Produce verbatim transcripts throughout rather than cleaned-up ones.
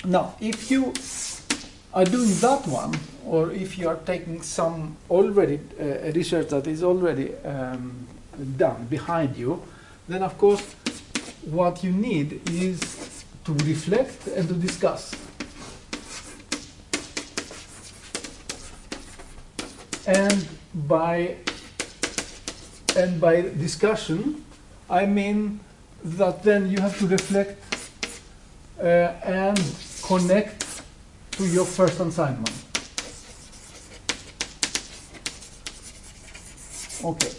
Now, if you are doing that one, or if you are taking some already uh, research that is already um, done behind you, then of course what you need is to reflect and to discuss. And by and by discussion, I mean that then you have to reflect uh, and connect to your first assignment. Okay.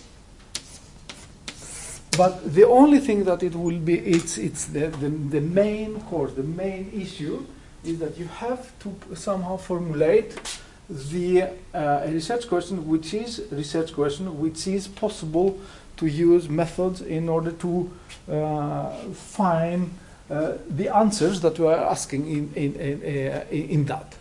But the only thing that it will be, it's, it's the, the, the main course, the main issue is that you have to somehow formulate the uh, research question, which is research question, which is possible to use methods in order to uh, find uh, the answers that we are asking in, in, in, uh, in that.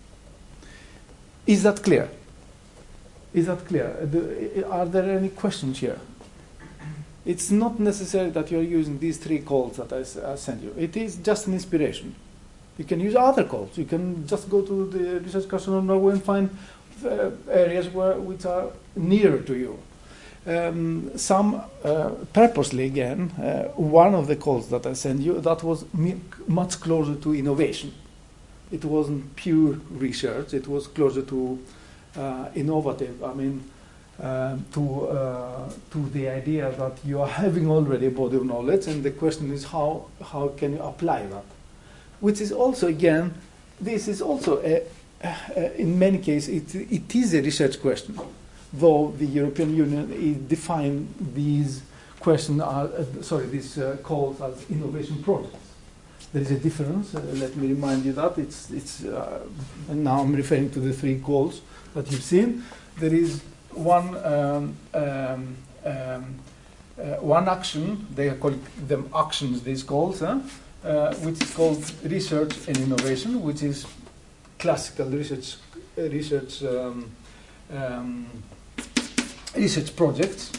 Is that clear? Is that clear? The, are there any questions here? It's not necessary that you're using these three calls that I, I sent you. It is just an inspiration. You can use other calls. You can just go to the Research Council of Norway and find uh, areas where, which are nearer to you. Um, some, uh, purposely again, uh, one of the calls that I sent you, that was much closer to innovation. It wasn't pure research. It was closer to uh, innovative. I mean, uh, to, uh, to the idea that you are having already a body of knowledge, and the question is how, how can you apply that? Which is also, again, this is also, a, a, in many cases, it, it is a research question, though the European Union defined these questions, uh, sorry, these uh, calls as innovation projects. There is a difference. Uh, let me remind you that it's, it's uh, and now I'm referring to the three calls that you've seen. There is one, um, um, um, uh, one action. They are called them actions. These calls. Huh? Uh, which is called research and innovation, which is classical research, uh, research, um, um, research projects,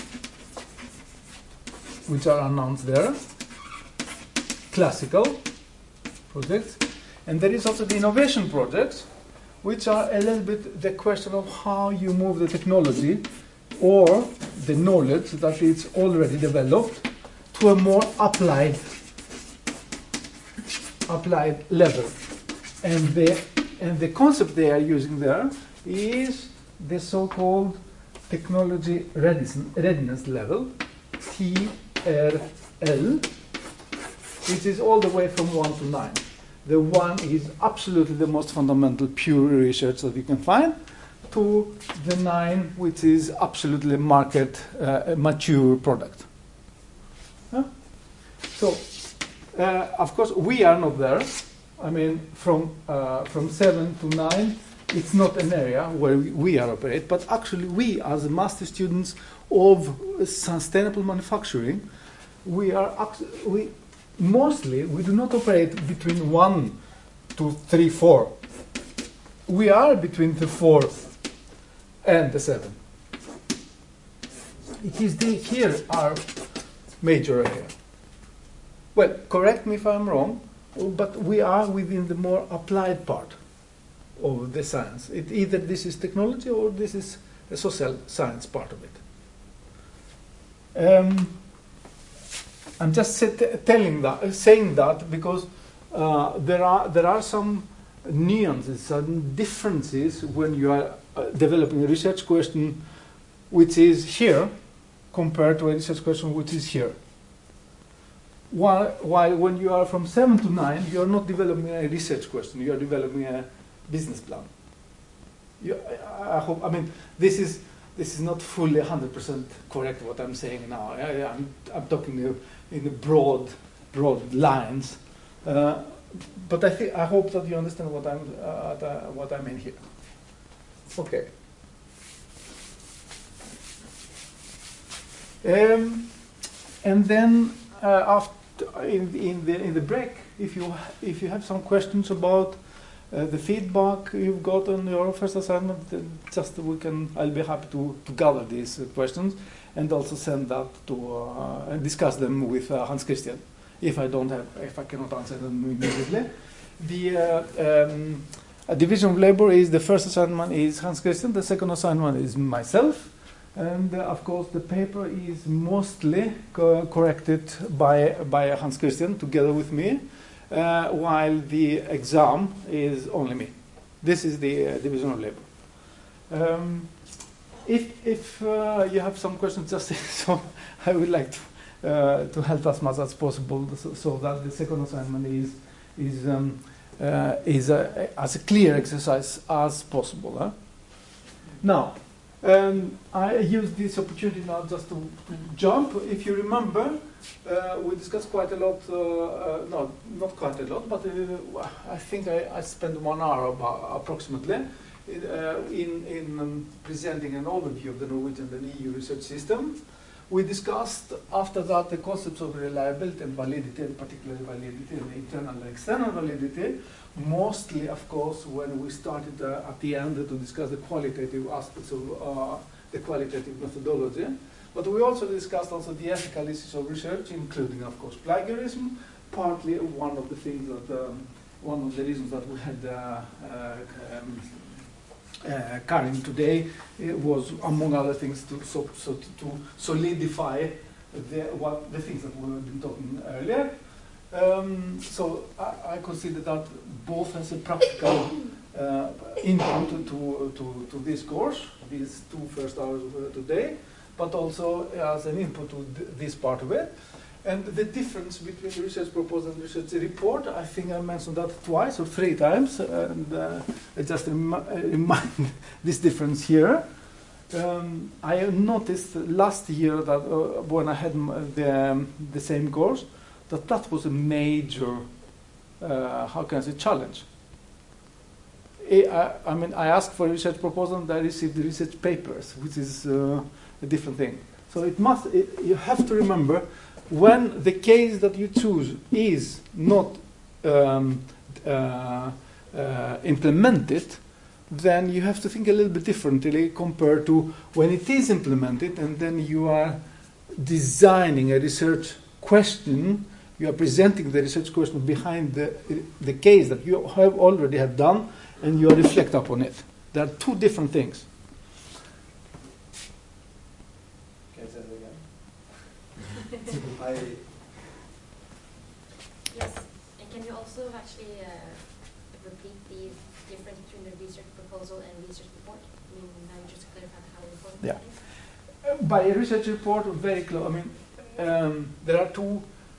which are announced there. Classical projects, and there is also the innovation projects, which are a little bit the question of how you move the technology or the knowledge that is already developed to a more applied applied level. And the, and the concept they are using there is the so-called technology readiness, readiness level, T R L, which is all the way from one to nine. The one is absolutely the most fundamental pure research that you can find, to the nine, which is absolutely market uh, mature product. Huh? So, Uh, of course, we are not there. I mean, from uh, from seven to nine, it's not an area where we, we are operate. But actually, we, as master students of sustainable manufacturing, we are we mostly we do not operate between one to three, four. We are between the four and the seven. It is the, here our major area. Well, correct me if I'm wrong, but we are within the more applied part of the science. It, either this is technology or this is a social science part of it. Um, I'm just set, telling that, saying that because uh, there are there are some nuances, some differences when you are uh, developing a research question which is here compared to a research question which is here. While, while when you are from seven to nine, you are not developing a research question, you are developing a business plan. You, I, I hope, I mean, this is, this is not fully one hundred percent correct what I'm saying now. I, I'm, I'm talking in the broad, broad lines. Uh, but I, think, I hope that you understand what, I'm, uh, what I mean here. Okay. Um, and then uh, after, In, in the in the break, if you if you have some questions about uh, the feedback you've got on your first assignment, then just we can I'll be happy to, to gather these uh, questions and also send that to uh, and discuss them with uh, Hans Christian if I don't have if I cannot answer them immediately. the uh, um, a division of labor is the first assignment is Hans Christian, the second assignment is myself, and uh, of course the paper is mostly co corrected by by Hans Christian together with me, uh, while the exam is only me. This is the uh, division of labor. Um, if if uh, you have some questions, just say so. I would like to uh, to help as much as possible, so, so that the second assignment is is um, uh, is a, as a clear exercise as possible. Huh? Now, um, I use this opportunity now just to, to jump. If you remember, uh, we discussed quite a lot. Uh, uh, no, not quite a lot, but uh, I think I, I spent one hour about approximately. Uh, in, in um, presenting an overview of the Norwegian and E U research system. We discussed after that the concepts of reliability and validity, and particularly validity and internal and external validity, mostly, of course, when we started uh, at the end to discuss the qualitative aspects of uh, the qualitative methodology. But we also discussed also the ethical issues of research, including, of course, plagiarism, partly one of the things that, um, one of the reasons that we had uh, uh, um, Uh, Karin today it was, among other things, to, so, so to, to solidify the, what, the things that we have been talking earlier. Um, so I, I consider that both as a practical uh, input to, to, to this course, these two first hours of today, but also as an input to th this part of it. And the difference between the research proposal and research report, I think I mentioned that twice or three times, and uh, I just rem remind this difference here. Um, I noticed last year that uh, when I had the, um, the same course, that that was a major, uh, how can I say, challenge. I, I mean, I asked for a research proposal and I received the research papers, which is uh, a different thing. So it must, it, you have to remember, when the case that you choose is not um, uh, uh, implemented, then you have to think a little bit differently compared to when it is implemented and then you are designing a research question, you are presenting the research question behind the, the case that you have already have done and you reflect upon it. There are two different things. I yes, and can you also actually uh, repeat the difference between the research proposal and research report? I mean, now you just clarified how important Yeah. that is. Uh, by a research report, very close. I mean, um, there are two.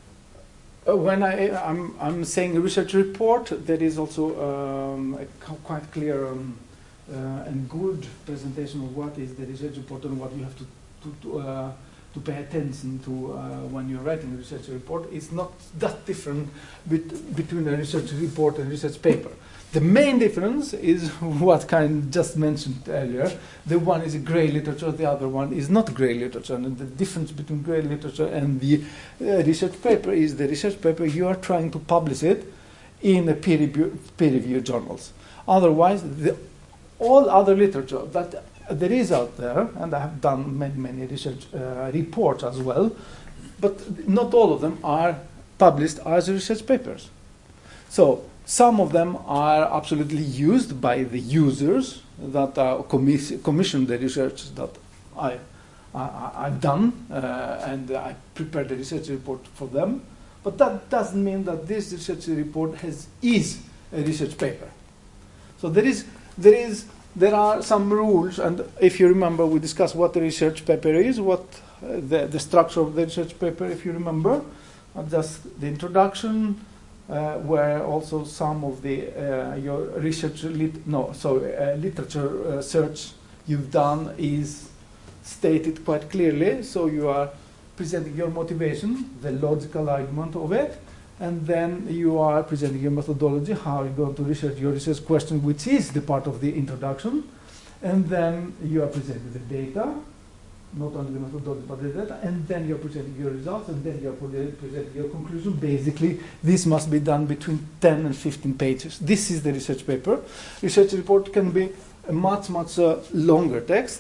Uh, when I I'm I'm saying a research report, there is also um, a quite clear um, uh, and good presentation of what is the research report and what you have to to. to uh, to pay attention to uh, when you're writing a research report. It's not that different bet between a research report and research paper. The main difference is what Karin just mentioned earlier. The one is a grey literature, the other one is not grey literature. And the difference between grey literature and the uh, research paper is the research paper, you are trying to publish it in a peer-reviewed peer journals. Otherwise, the, all other literature that there is out there, and I have done many, many research uh, reports as well, but not all of them are published as research papers. So some of them are absolutely used by the users that uh, commis commission the research that I, I, I've done, uh, and I prepared the research report for them. But that doesn't mean that this research report has, is a research paper. So there is, there is There are some rules, and if you remember, we discussed what the research paper is, what uh, the, the structure of the research paper, if you remember, uh, just the introduction, uh, where also some of the uh, your research, lit no, sorry, uh, literature uh, search you've done is stated quite clearly. So you are presenting your motivation, the logical argument of it, and then you are presenting your methodology, how you're going to research your research question, which is the part of the introduction. And then you are presenting the data, not only the methodology, but the data. And then you're presenting your results, and then you're presenting your conclusion. Basically, this must be done between ten and fifteen pages. This is the research paper. Research report can be a much, much uh, longer text.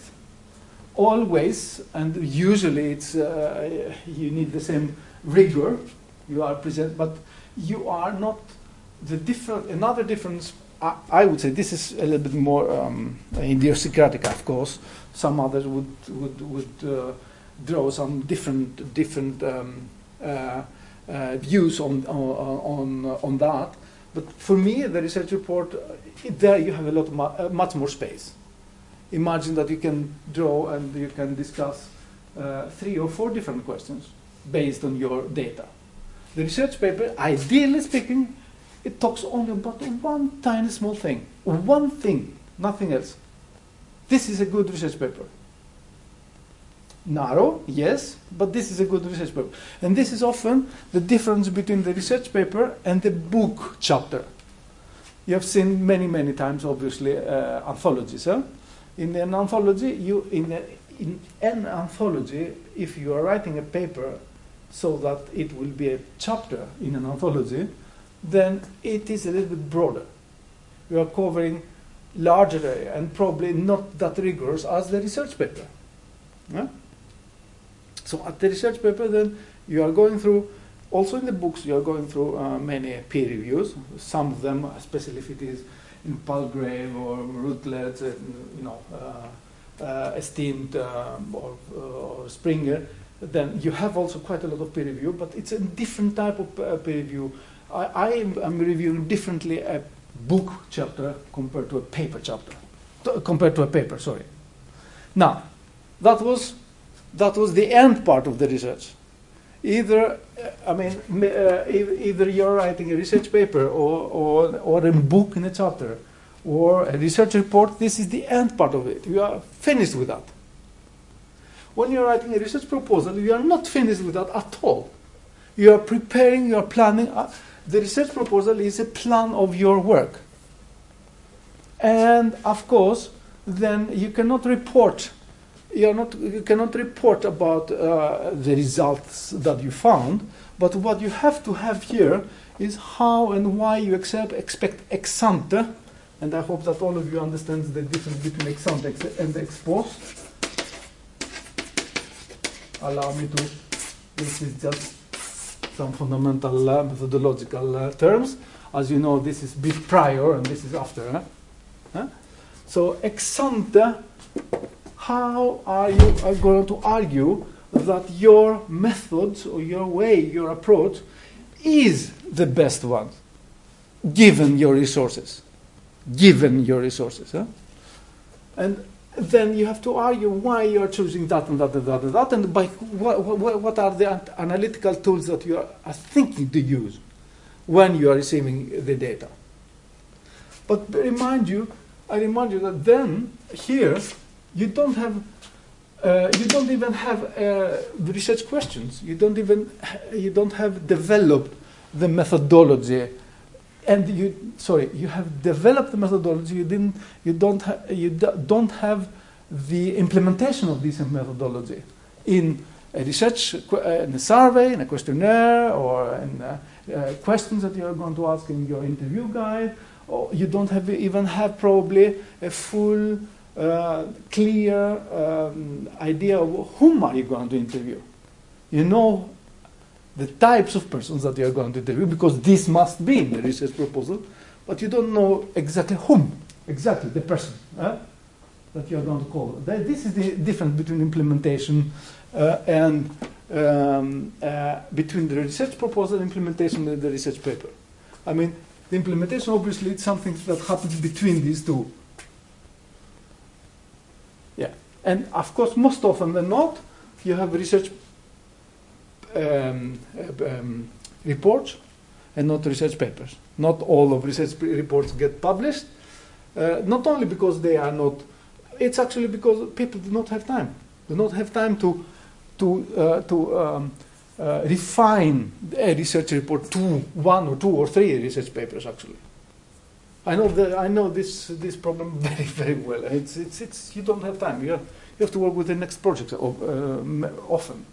Always, and usually it's uh, you need the same rigor. You are present, but you are not the different, another difference, I, I would say this is a little bit more um, idiosyncratic, of course. Some others would would would uh, draw some different different um, uh, uh, views on on on, on that. But for me, the research report, uh, there you have a lot mu uh, much more space. Imagine that you can draw and you can discuss uh, three or four different questions based on your data. The research paper, ideally speaking, it talks only about one tiny small thing, one thing, nothing else. This is a good research paper. Narrow, yes, but this is a good research paper. And this is often the difference between the research paper and the book chapter. You have seen many, many times, obviously, uh, anthologies. Huh? In an anthology, you in, a, in an anthology, if you are writing a paper so that it will be a chapter in an anthology, then it is a little bit broader. You are covering larger area and probably not that rigorous as the research paper. Yeah? So at the research paper, then you are going through, also in the books, you are going through uh, many peer reviews. Some of them, especially if it is in Palgrave or Routledge, uh, you know, uh, uh, esteemed uh, or, uh, or Springer, then you have also quite a lot of peer review, but it's a different type of uh, peer review. I, I am I'm reviewing differently a book chapter compared to a paper chapter, to, compared to a paper, sorry. Now, that was, that was the end part of the research. Either, I mean, uh, either you're writing a research paper or, or, or a book in a chapter or a research report, this is the end part of it. You are finished with that. When you're writing a research proposal, you are not finished with that at all. You are preparing, you are planning. Uh, the research proposal is a plan of your work. And of course, then you cannot report You, are not, you cannot report about uh, the results that you found, but what you have to have here is how and why you accept, expect ex ante, and I hope that all of you understand the difference between ex ante and ex post. Allow me to, this is just some fundamental uh, methodological uh, terms. As you know, this is bit prior and this is after. Huh? Huh? So ex ante, how are you are going to argue that your methods or your way, your approach is the best one, given your resources, given your resources. Huh? And then you have to argue why you are choosing that and that and that and that, and by what, what, what are the analytical tools that you are, are thinking to use when you are receiving the data. But remind you, I remind you that then here, You don't have, uh, you don't even have uh, research questions. You don't even, you don't have developed the methodology, and you, sorry, you have developed the methodology. You didn't, you don't, ha you do don't have the implementation of this methodology in a research, uh, in a survey, in a questionnaire, or in uh, uh, questions that you are going to ask in your interview guide. Or you don't have even have probably a full. Uh, clear um, idea of whom are you going to interview. You know the types of persons that you are going to interview because this must be in the research proposal, but you don't know exactly whom, exactly the person uh, that you are going to call. That, this is the difference between implementation uh, and um, uh, between the research proposal and implementation and the research paper. I mean, the implementation obviously is something that happens between these two. Yeah, and of course, most often than not, you have research um, um, reports and not research papers. Not all of research reports get published, uh, not only because they are not, it's actually because people do not have time. Do not have time to, to, uh, to um, uh, refine a research report to one or two or three research papers, actually. I know that I know this this problem very very well. It's it's it's you don't have time. You have you have to work with the next project uh, often.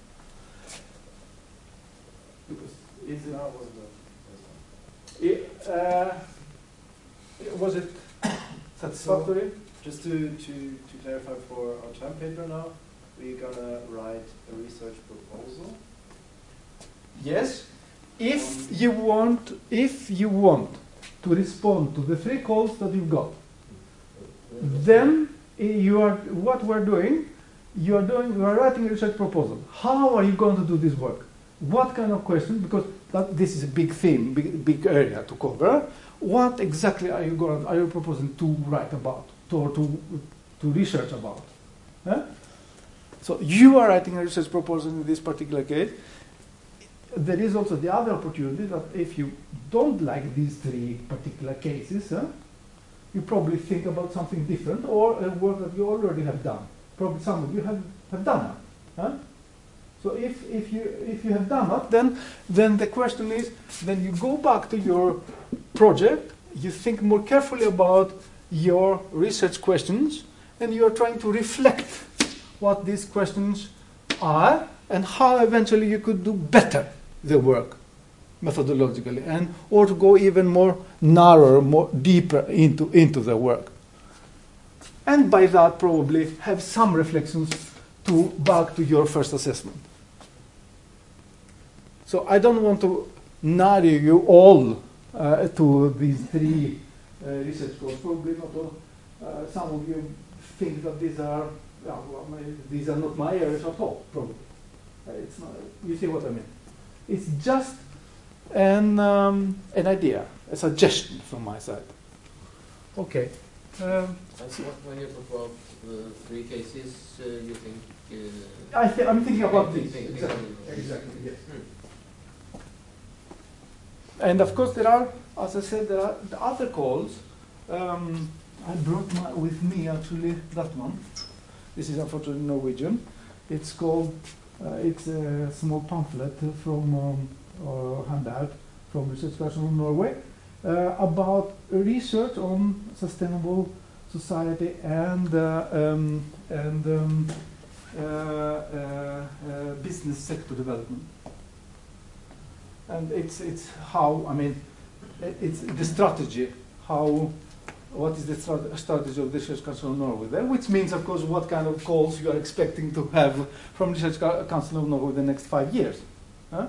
Is it, was the it, uh, was it satisfactory? Just to, to, to clarify for our term paper now, we're gonna write a research proposal. Yes, if you want, if you want to respond to the three calls that you've got. Then you are what we're doing. You are doing. You are writing a research proposal. How are you going to do this work? What kind of questions? Because that, this is a big theme, big, big area to cover. What exactly are you going? Are you proposing to write about, to, or to to research about? Huh? So you are writing a research proposal in this particular case. There is also the other opportunity that if you don't like these three particular cases, huh, you probably think about something different or a work that you already have done. Probably some of you have, have done that. Huh? So if, if, you, if you have done that, then, then the question is, then you go back to your project, you think more carefully about your research questions, and you are trying to reflect what these questions are and how eventually you could do better the work methodologically, and or to go even more narrower, more deeper into, into the work. And by that probably have some reflections to back to your first assessment. So I don't want to narrow you all uh, to these three uh, research goals. Probably not all. Uh, some of you think that these are yeah, well, my, these are not my areas at all. Probably uh, it's not. You see what I mean? It's just an um, an idea, a suggestion from my side. Okay. Um, And so when you talk about the three cases, uh, you think? Uh, I th I'm thinking about think- this. think- Exactly. think- Exactly. Yes. Hmm. And of course, there are, as I said, there are the other calls. Um, I brought my, with me actually that one. This is unfortunately Norwegian. It's called. Uh, it's a small pamphlet from um, or handout from Research Council of Norway uh, about research on sustainable society and uh, um, and um, uh, uh, uh, business sector development. And it's it's how I mean it, it's the strategy how what is the strat strategy of the Research Council of Norway there, which means of course what kind of calls you are expecting to have from the Research Council of Norway the next five years. Huh?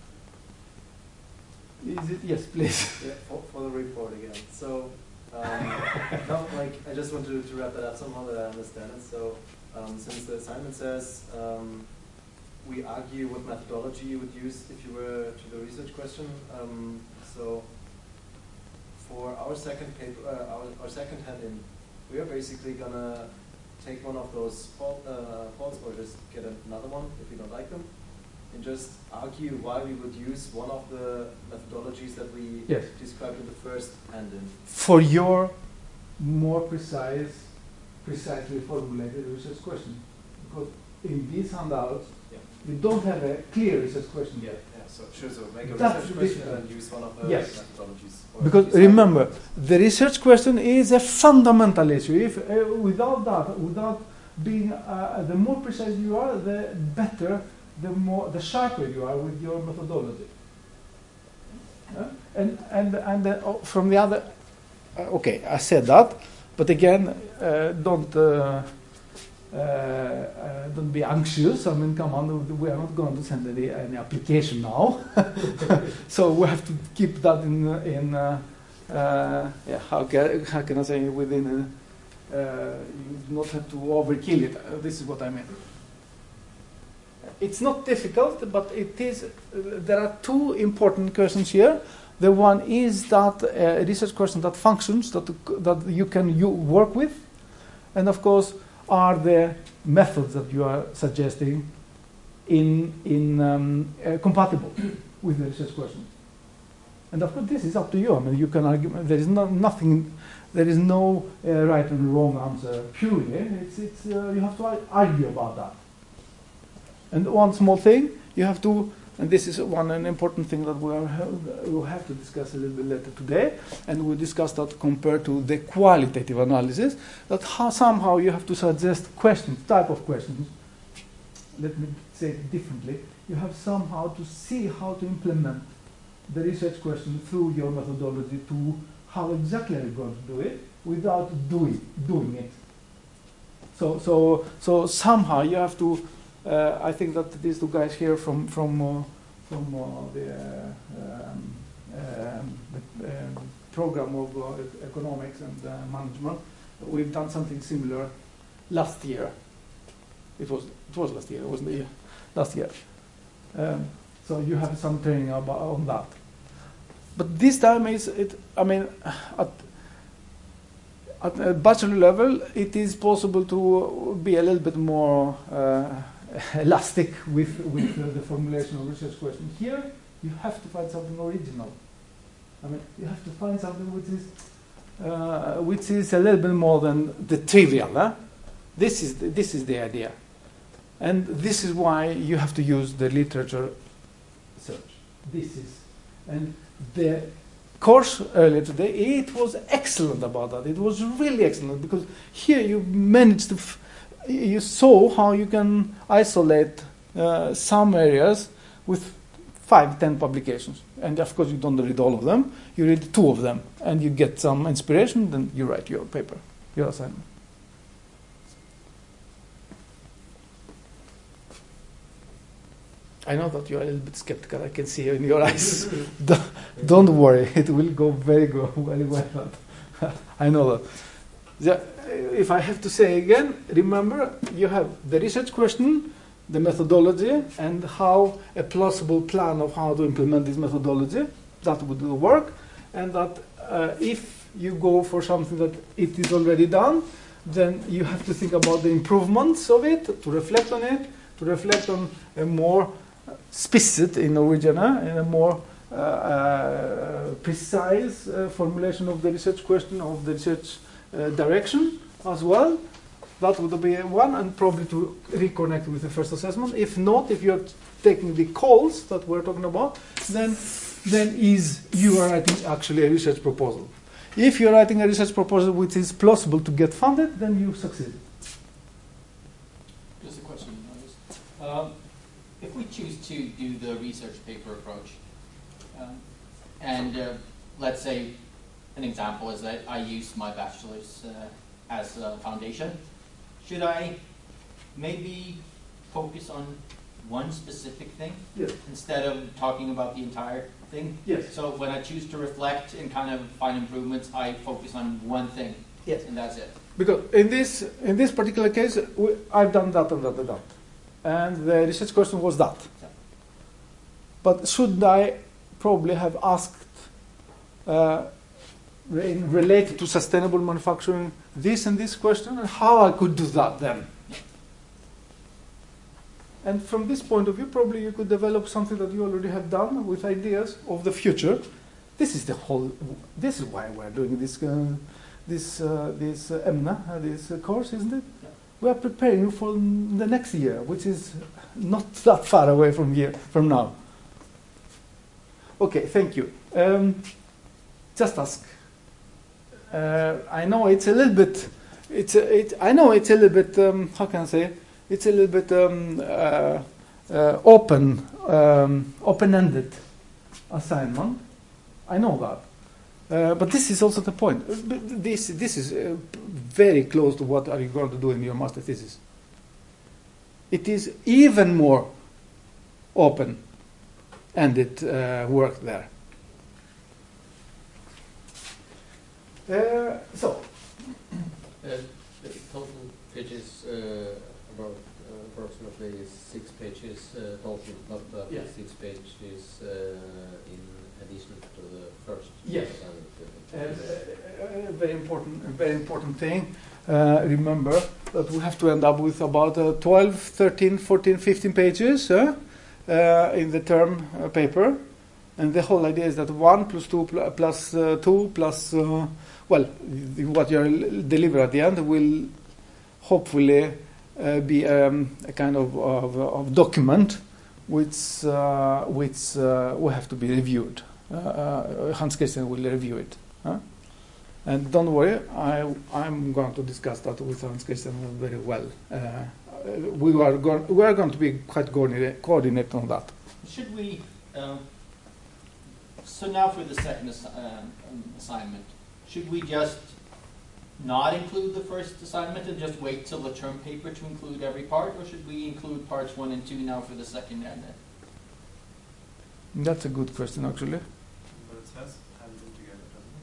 Is it yes, please? Yeah, for, for the report again. So, um, no, like I just want to, to wrap that up somehow that I understand it. So, um, since the assignment says um, we argue what methodology you would use if you were to the research question. Um, so, for our second paper, uh, our, our second hand-in, we are basically gonna take one of those fault, uh, faults or just get another one if we don't like them, and just argue why we would use one of the methodologies that we Yes. described in the first hand-in. For your more precise, precisely formulated research question, because in these handouts Yeah. we don't have a clear research question Yeah, yet. yeah. So sure. So make a That's research question different. and use one of the Yes. methodologies. Or Because decide- remember, the research question is a fundamental issue. If uh, without that, without being uh, the more precise you are, the better, the more, the sharper you are with your methodology. Uh, and and and uh, oh, from the other, uh, okay, I said that, but again, uh, don't. Uh, Uh, uh, don't be anxious. I mean, come on, we are not going to send any, any application now, so we have to keep that in in uh, uh, yeah. How can how can I say within? A, uh, you do not have to overkill it. Uh, this is what I mean. It's not difficult, but it is. Uh, there are two important questions here. The one is that uh, a research question that functions, that that you can you work with, and of course. Are the methods that you are suggesting in in um, uh, compatible with the research question? And of course, this is up to you. I mean, you can argue. There is no, nothing. There is no uh, right and wrong answer. Purely, it's it's. Uh, you have to argue about that. And one small thing, you have to. And this is one an important thing that we are we will have to discuss a little bit later today, and we discuss that compared to the qualitative analysis. That how somehow you have to suggest questions, type of questions. Let me say it differently. You have somehow to see how to implement the research question through your methodology to how exactly are you going to do it without doing doing it. So so so somehow you have to. Uh, I think that these two guys here from from uh, from uh, the, uh, um, um, the um, program of uh, e- economics and uh, management. We've done something similar last year. It was it was last year, wasn't it? Last year. Um, so you have some training about on that. But this time is it. I mean, at at a bachelor level, it is possible to be a little bit more uh, elastic with with uh, the formulation of research question. Here, you have to find something original. I mean, you have to find something which is uh, which is a little bit more than the trivial. Huh? This is the, this is the idea, and this is why you have to use the literature search. This is and the course earlier today. It was excellent about that. It was really excellent because here you managed to. F- you saw how you can isolate uh, some areas with five, ten publications. And of course you don't read all of them. You read two of them and you get some inspiration, then you write your paper, your assignment. I know that you are a little bit skeptical. I can see in your eyes. don't, don't worry, it will go very go very well. I know that. The, if I have to say again, remember you have the research question, the methodology, and how a plausible plan of how to implement this methodology. That would work, and that uh, if you go for something that it is already done, then you have to think about the improvements of it, to reflect on it, to reflect on a more spisset in Norwegian, uh, in a more uh, uh, precise uh, formulation of the research question, of the research uh, direction as well. That would be one, and probably to reconnect with the first assessment. If not, if you're taking the calls that we're talking about, then then is you are writing actually a research proposal. If you're writing a research proposal which is plausible to get funded, then you succeed. Just a question. Um, if we choose to do the research paper approach, um, and uh, let's say an example is that I use my bachelor's uh, as a foundation, should I maybe focus on one specific thing Yes. instead of talking about the entire thing? Yes. So when I choose to reflect and kind of find improvements, I focus on one thing. Yes. And that's it. Because in this in this particular case, we, I've done that and that and that, and the research question was that. Yeah. But should I probably have asked, uh, in related to sustainable manufacturing, this and this question, and how I could do that then? And from this point of view, probably you could develop something that you already have done with ideas of the future. This is the whole. This is why we're doing this. Uh, this uh, this uh, emna, uh, this uh, course, isn't it? Yeah. We are preparing you for the next year, which is not that far away from here from now. Okay, thank you. Um, just ask. Uh, I know it's a little bit. It's a, it. I know it's a little bit. Um, how can I say? It's a little bit um, uh, uh, open, um, open-ended assignment. I know that. Uh, but this is also the point. This this is uh, very close to what are you going to do in your master thesis. It is even more open-ended uh, work there. Uh, so, Uh, the total pages, uh, about uh, approximately six pages uh, total, but uh, Yeah. six pages uh, in addition to the first. Yes. assignment. Uh, a very important, a very important thing. Uh, remember that we have to end up with about uh, twelve, thirteen, fourteen, fifteen pages uh, uh, in the term uh, paper. And the whole idea is that one plus two pl- plus uh, two plus, uh, well, the- what you deliver at the end will hopefully uh, be um, a kind of, of, of document which, uh, which uh, will have to be reviewed. Uh, uh, Hans Christian will review it. Huh? And don't worry, I, I'm going to discuss that with Hans Christian very well. Uh, we, are go- we are going to be quite coordinate, coordinate on that. Should we, um, so now for the second assi- um, um, assignment, should we just not include the first assignment and just wait till the term paper to include every part, or should we include parts one and two now for the second and then? That's a good question, actually. But it says handled together, doesn't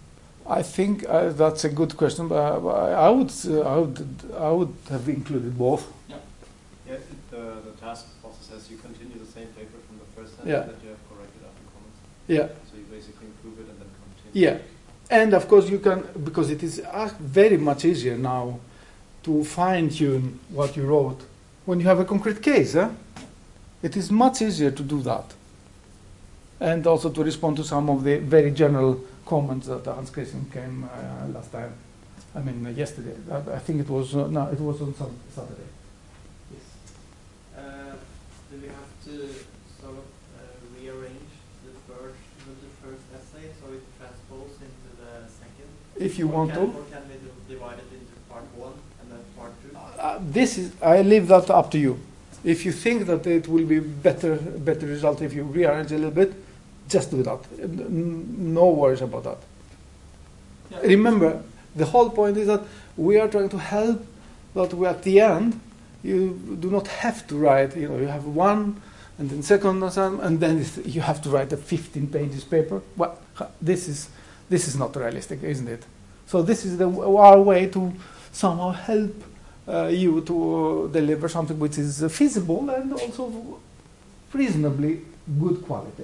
I think uh, that's a good question, but I I would, uh, I would, I would have included both. Yeah, it, the, the task also says you continue the same paper from the first sentence Yeah. that you have corrected after comments. Yeah, So you basically improve it and then continue. yeah, and of course you can, because it is uh, very much easier now to fine tune what you wrote when you have a concrete case. Eh? It is much easier to do that, and also to respond to some of the very general comments that Hans Christian came uh, last time. I mean uh, yesterday. I, I think it was uh, no, it was on some Saturday. Yes. Uh, do we have to sort of uh, rearrange the first, the first essay so it transposes into the second? If you Or want can, to. Or can we do, divide it into part one and then part two? Uh, this is, I leave that up to you. If you think that it will be better, better result if you rearrange a little bit, just do that. N- No worries about that. Yeah. Remember, the whole point is that we are trying to help. That we at the end, you do not have to write. You know, you have one, and then second assignment, and then it's- you have to write a fifteen pages paper. Well, this is this is not realistic, isn't it? So this is the our way to somehow help uh, you to uh, deliver something which is uh, feasible and also reasonably good quality.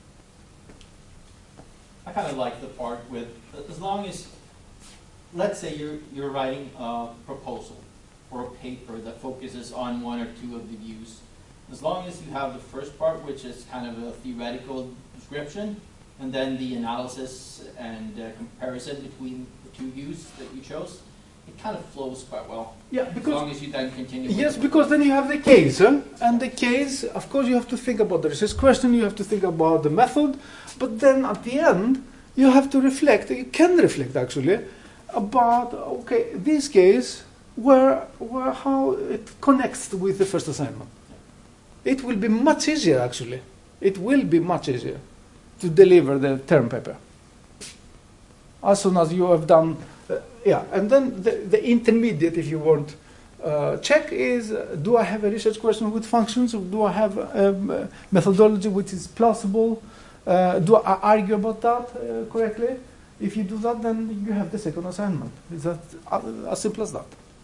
I kind of like the part with, as long as, let's say you're, you're writing a proposal or a paper that focuses on one or two of the views. As long as you have the first part, which is kind of a theoretical description, and then the analysis and uh, comparison between the two views that you chose, it kind of flows quite well. Yeah, As because long as you then continue. with yes, the- because then you have the case, huh? And the case, of course, you have to think about the research question, you have to think about the method, but then at the end, you have to reflect. You can reflect actually about okay, this case, where, where how it connects with the first assignment. It will be much easier actually. It will be much easier to deliver the term paper as soon as you have done. Uh, yeah, and then the, the intermediate, if you want, uh, check is: uh, do I have a research question with functions? Or do I have um, a methodology which is plausible? Uh, do I argue about that uh, correctly? If you do that, then you have the second assignment. It's that, uh, as simple as that.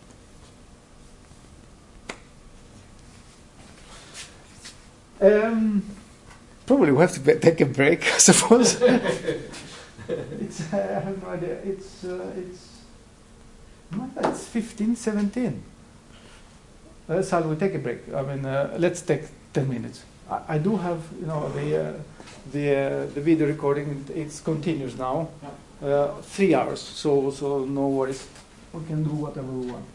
Um, probably we have to be- take a break, I suppose. It's, uh, I have no idea. It's, uh, it's, no, it's fifteen, seventeen. Uh, shall we take a break? I mean, uh, let's take ten minutes. I, I do have, you know, the uh, the uh, the video recording. It continues now, uh, three hours. So so no worries. We can do whatever we want.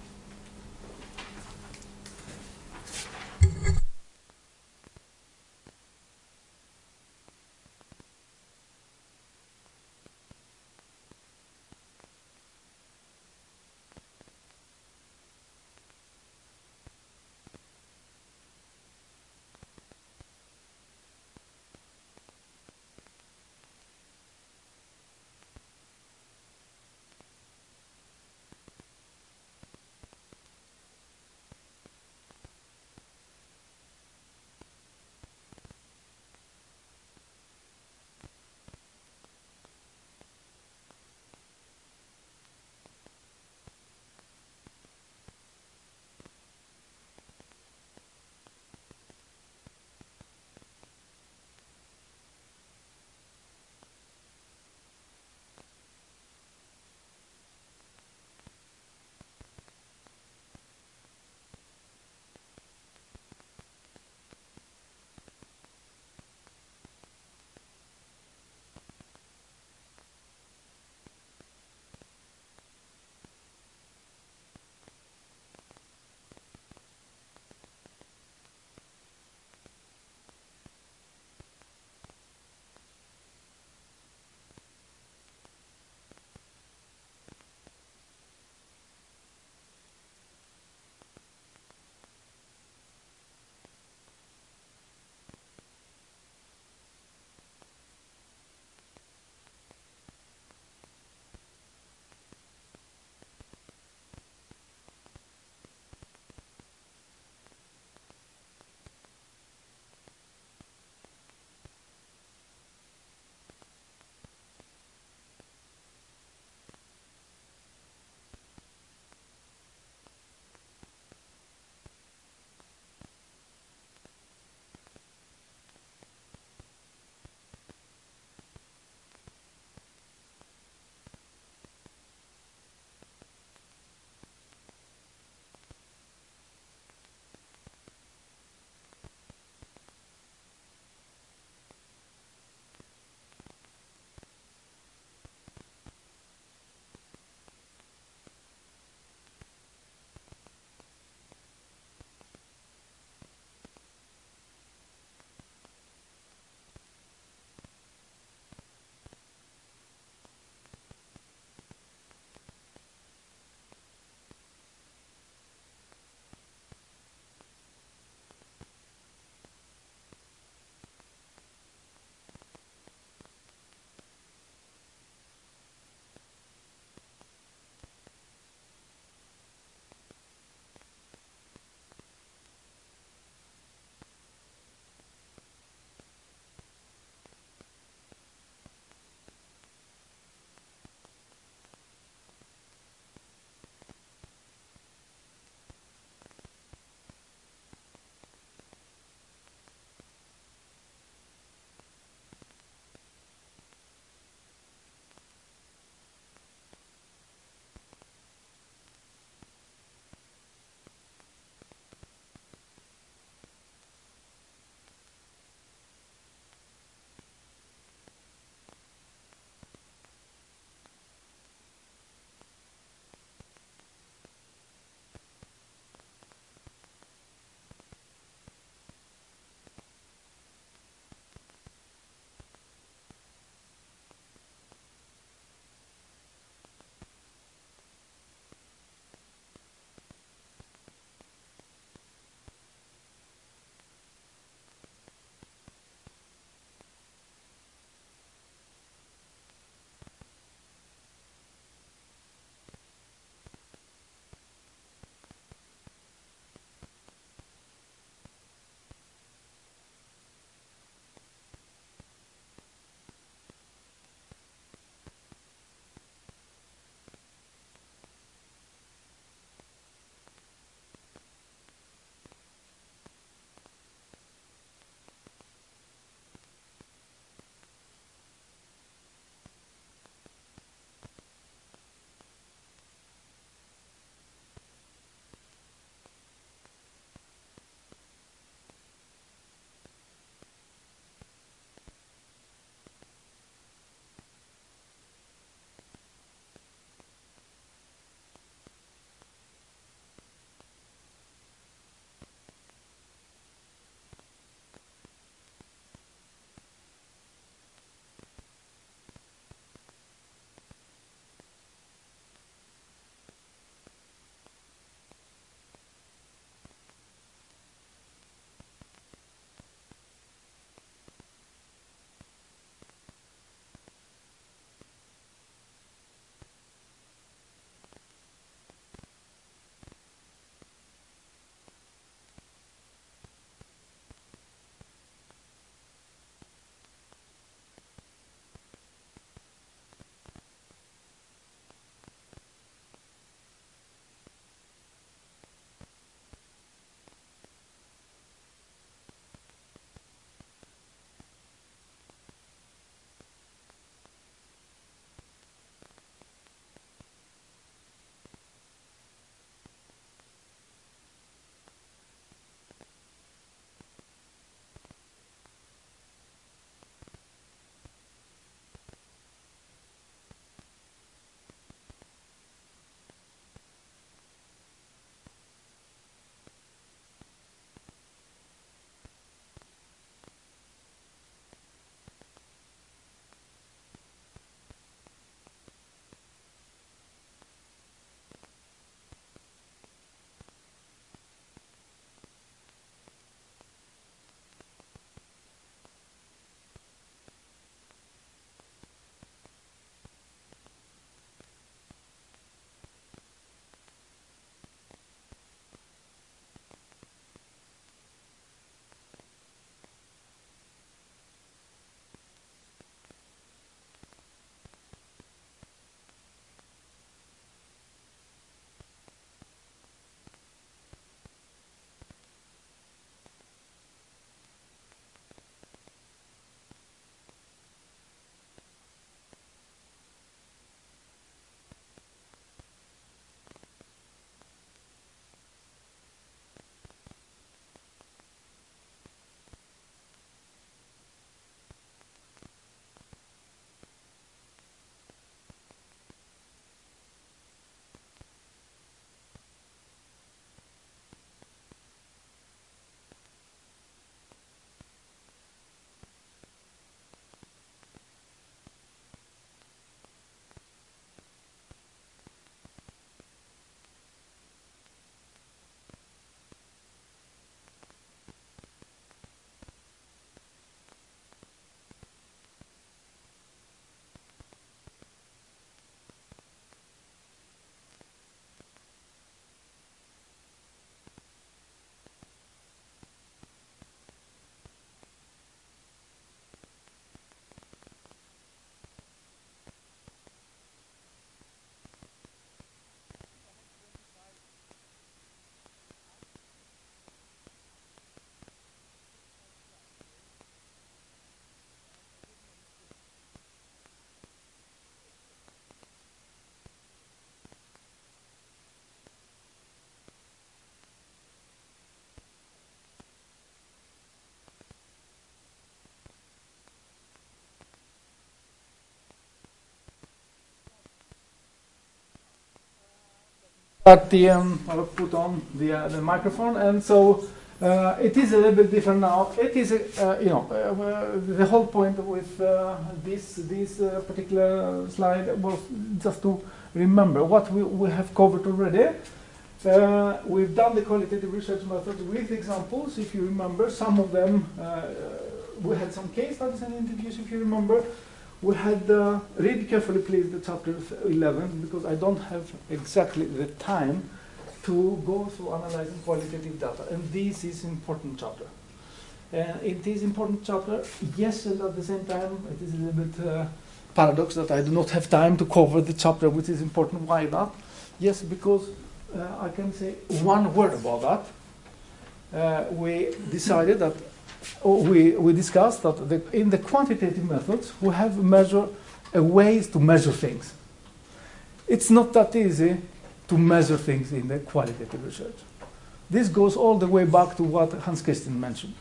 But the um, I'll put on the uh, the microphone, and so uh, it is a little bit different now. It is, a, uh, you know, uh, the whole point with uh, this this uh, particular slide was just to remember what we, we have covered already. Uh, we've done the qualitative research methods with examples. If you remember, some of them uh, we had some case studies and interviews. If you remember. We had, uh, read carefully please the chapter eleven, because I don't have exactly the time to go through analyzing qualitative data, and this is important chapter. Uh, it is important chapter, yes, and at the same time it is a little bit uh, paradox that I do not have time to cover the chapter which is important. Why not? Yes, because uh, I can say one word about that. Uh, we decided that Oh, we, we discussed that the, in the quantitative methods we have measure uh, ways to measure things. It's not that easy to measure things in the qualitative research. This goes all the way back to what Hans Christian mentioned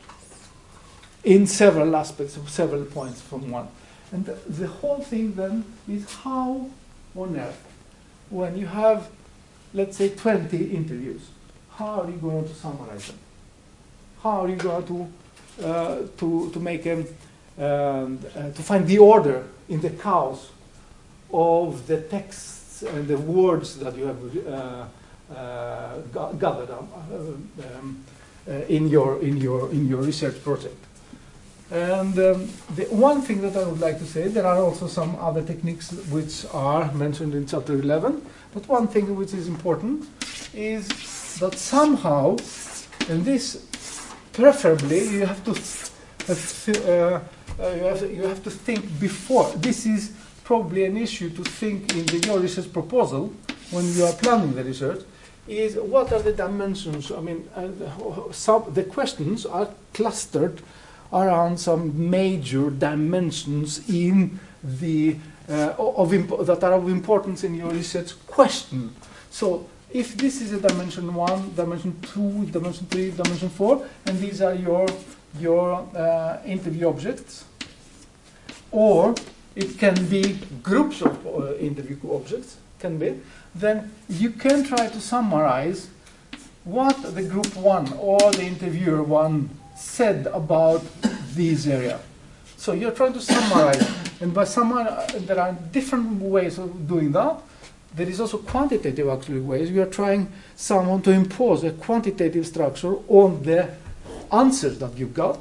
in several aspects, several points from one. And the, the whole thing then is how on earth, when you have, let's say, twenty interviews, how are you going to summarize them? How are you going to Uh, to to make a um, uh, to find the order in the chaos of the texts and the words that you have uh, uh, gathered um, um, uh, in your in your in your research project. And um, the one thing that I would like to say, there are also some other techniques which are mentioned in chapter eleven, but one thing which is important is that somehow, and this preferably, you have to uh, uh, you, have to, you have to think before. This is probably an issue to think in the, your research proposal when you are planning the research. Is what are the dimensions? I mean, uh, some, the questions are clustered around some major dimensions in the uh, of imp- that are of importance in your research question. So, if this is a dimension one, dimension two, dimension three, dimension four, and these are your your uh, interview objects, or it can be groups of uh, interview objects, can be, then you can try to summarize what the group one or the interviewer one said about this area. So you're trying to summarize, and by summarize, there are different ways of doing that. There is also quantitative actually ways. We are trying someone to impose a quantitative structure on the answers that you've got.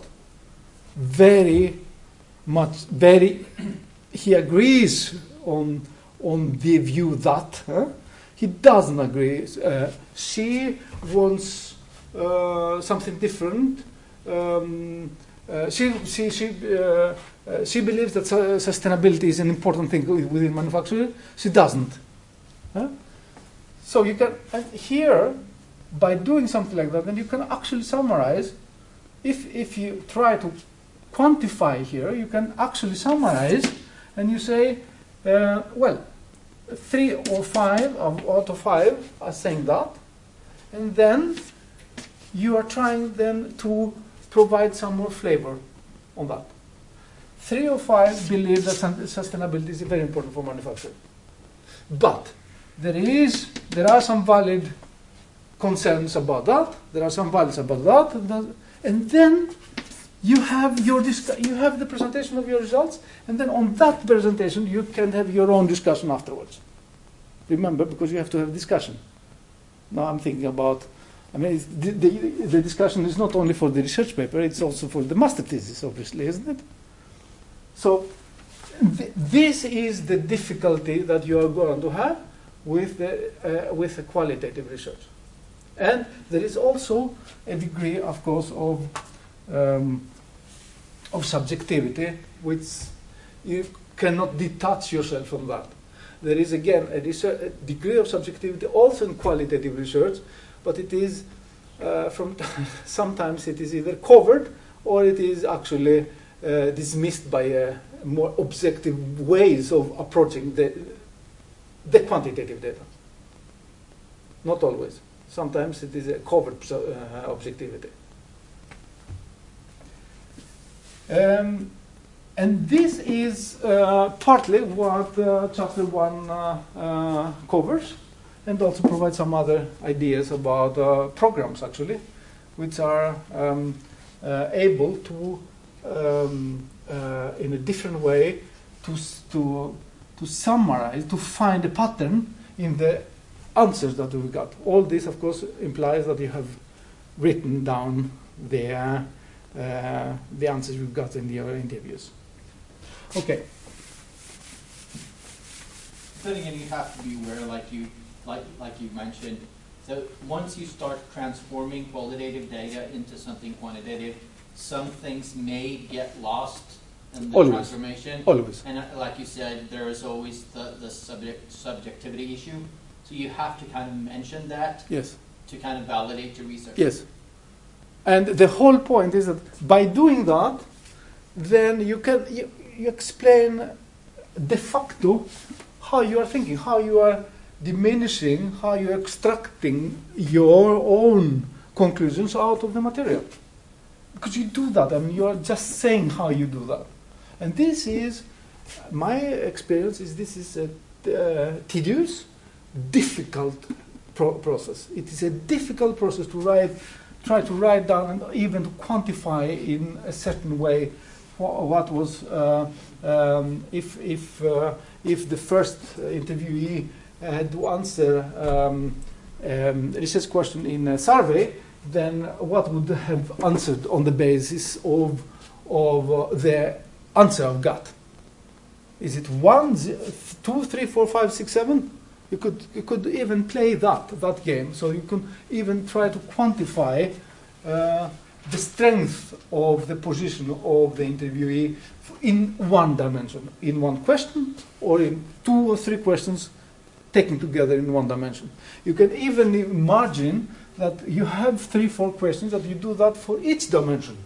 Very much, very, he agrees on on the view that huh? He doesn't agree. Uh, she wants uh, something different. Um, uh, she she she uh, uh, she believes that su- sustainability is an important thing within manufacturing. She doesn't. Huh? So you can, and here, by doing something like that, then you can actually summarize. If if you try to quantify here, you can actually summarize, and you say, uh, well, three or five of, out of five are saying that, and then you are trying then to provide some more flavor on that. Three or five believe that sustainability is very important for manufacturing, but there is there are some valid concerns about that. There are some values about that, and then you have your discu- you have the presentation of your results, and then on that presentation you can have your own discussion afterwards. Remember, because you have to have discussion. Now I'm thinking about. I mean, it's the, the, the discussion is not only for the research paper; it's also for the master thesis, obviously, isn't it? So th- this is the difficulty that you are going to have with the uh, with the qualitative research, and there is also a degree, of course, of um, of subjectivity, which you cannot detach yourself from that. There is again a, research, a degree of subjectivity also in qualitative research, but it is uh, from t- sometimes it is either covered or it is actually uh, dismissed by uh, more objective ways of approaching the the quantitative data. Not always. Sometimes it is a covered uh, objectivity. Um, and this is uh, partly what uh, chapter one uh, uh, covers. and also provide some other ideas about uh, programs, actually, which are um, uh, able to, um, uh, in a different way, to, s- to, to summarize, to find a pattern in the answers that we got. All this, of course, implies that you have written down the, uh, uh, the answers you got in your interviews. Okay. Then again, you have to be aware, like you, like, like you mentioned, so once you start transforming qualitative data into something quantitative, some things may get lost in the Always. transformation. Always. And uh, like you said, there is always the, the subject subjectivity issue. So you have to kind of mention that Yes. to kind of validate your research. Yes. And the whole point is that by doing that, then you can you, you explain de facto how you are thinking, how you are diminishing, how you are extracting your own conclusions out of the material. Because you do that, I mean, you are just saying how you do that. And this is, my experience is this is a uh, tedious, difficult pro- process. It is a difficult process to write, try to write down and even to quantify in a certain way wha- what was, uh, um, if, if, uh, if the first interviewee had to answer um, um, research question in a survey, then what would have answered on the basis of, of uh, the answer I've got? Is it one, z- two, three, four, five, six, seven? You could you could even play that that game. So you can even try to quantify uh, the strength of the position of the interviewee in one dimension, in one question, or in two or three questions taken together in one dimension. You can even imagine that you have three, four questions that you do that for each dimension.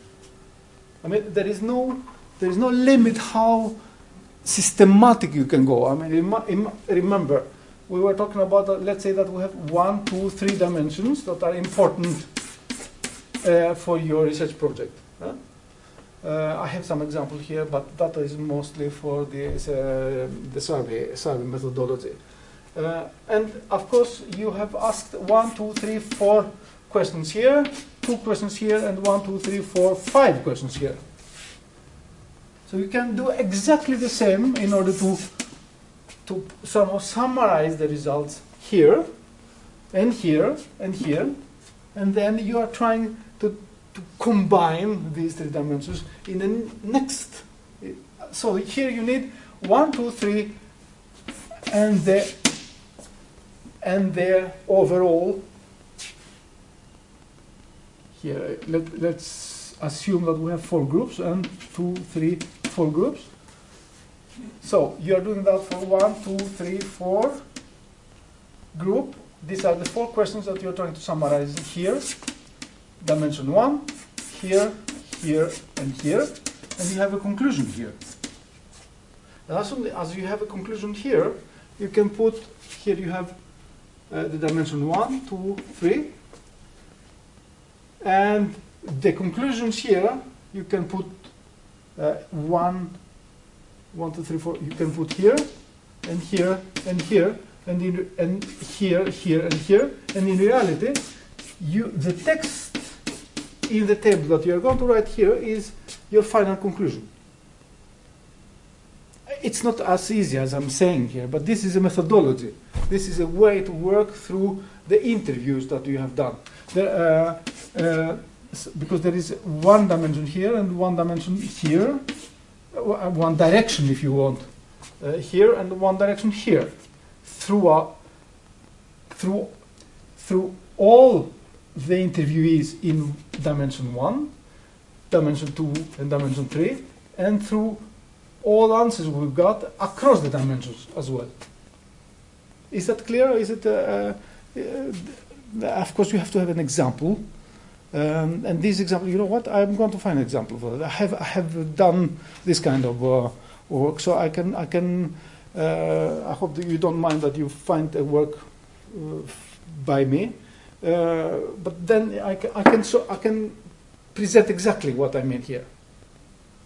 I mean, there is no there is no limit how systematic you can go. I mean, im- im- remember, we were talking about, uh, let's say that we have one, two, three dimensions that are important uh, for your research project. Huh? Uh, I have some example here, but that is mostly for the, uh, the survey, survey methodology. Uh, and of course, you have asked one, two, three, four questions here, two questions here, and one, two, three, four, five questions here. So you can do exactly the same in order to to somehow summarize the results here, and here, and here, and then you are trying to, to combine these three dimensions in the next. So here you need one, two, three, and the and their overall. Here, let, let's assume that we have four groups, and two, three, four groups. So you are doing that for one, two, three, four group. These are the four questions that you're trying to summarize here. Dimension one, here, here, and here. And you have a conclusion here. And as soon as you have a conclusion here, you can put, here you have uh, the dimension one, two, three. And the conclusions here, you can put uh, one, one, two, three, four. You can put here, and here, and here, and in, and here, here, and here. And in reality, you the text in the table that you are going to write here is your final conclusion. It's not as easy as I'm saying here, but this is a methodology. This is a way to work through the interviews that you have done. The, uh, uh, s- because there is one dimension here and one dimension here, uh, one direction if you want, uh, here and one direction here, through, uh, through, through all the interviewees in dimension one, dimension two, and dimension three, and through all answers we've got across the dimensions as well. Is that clear? Is it? Uh, uh, of course, you have to have an example, um, and this example. You know what? I'm going to find an example for that. I have I have done this kind of uh, work, so I can I can. Uh, I hope that you don't mind that you find a work uh, by me, uh, but then I can I can so I can present exactly what I mean here.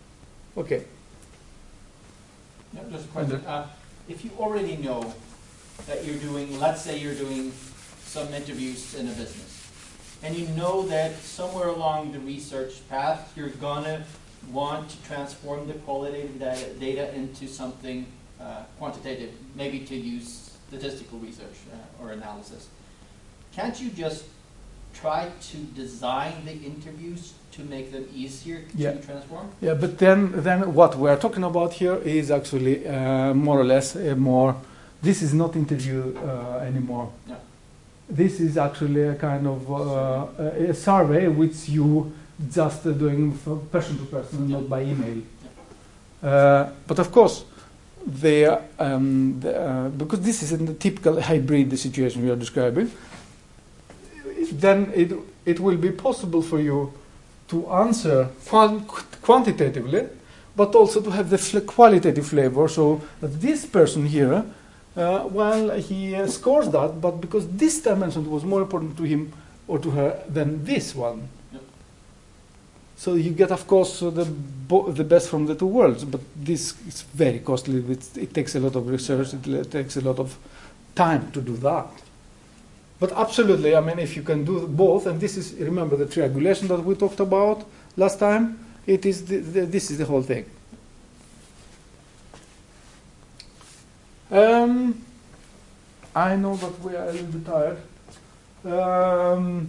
Okay. Yeah, just a question. Uh, if you already know that you're doing, let's say you're doing some interviews in a business, and you know that somewhere along the research path, you're gonna want to transform the qualitative data, data into something uh, quantitative, maybe to use statistical research uh, or analysis. Can't you just try to design the interviews to make them easier to Yeah. transform? Yeah, but then, then what we're talking about here is actually uh, more or less a more, this is not interview uh, anymore. Yeah. This is actually a kind of uh, a, a survey which you just uh, doing from person to person, Yeah. not by email. Yeah. Uh, but of course, they, um, the, uh, because this is in the typical hybrid situation we are describing, then it, it will be possible for you to answer quant quantitatively, but also to have the fl qualitative flavor, so that this person here, uh, well, he uh, scores that, but because this dimension was more important to him or to her than this one. Yep. So you get, of course, uh, the, bo the best from the two worlds, but this is very costly. It, it takes a lot of research, it takes a lot of time to do that. But absolutely, I mean, if you can do both, and this is, remember the triangulation that we talked about last time, it is the, the, this is the whole thing. Um, I know that we are a little bit tired. Um,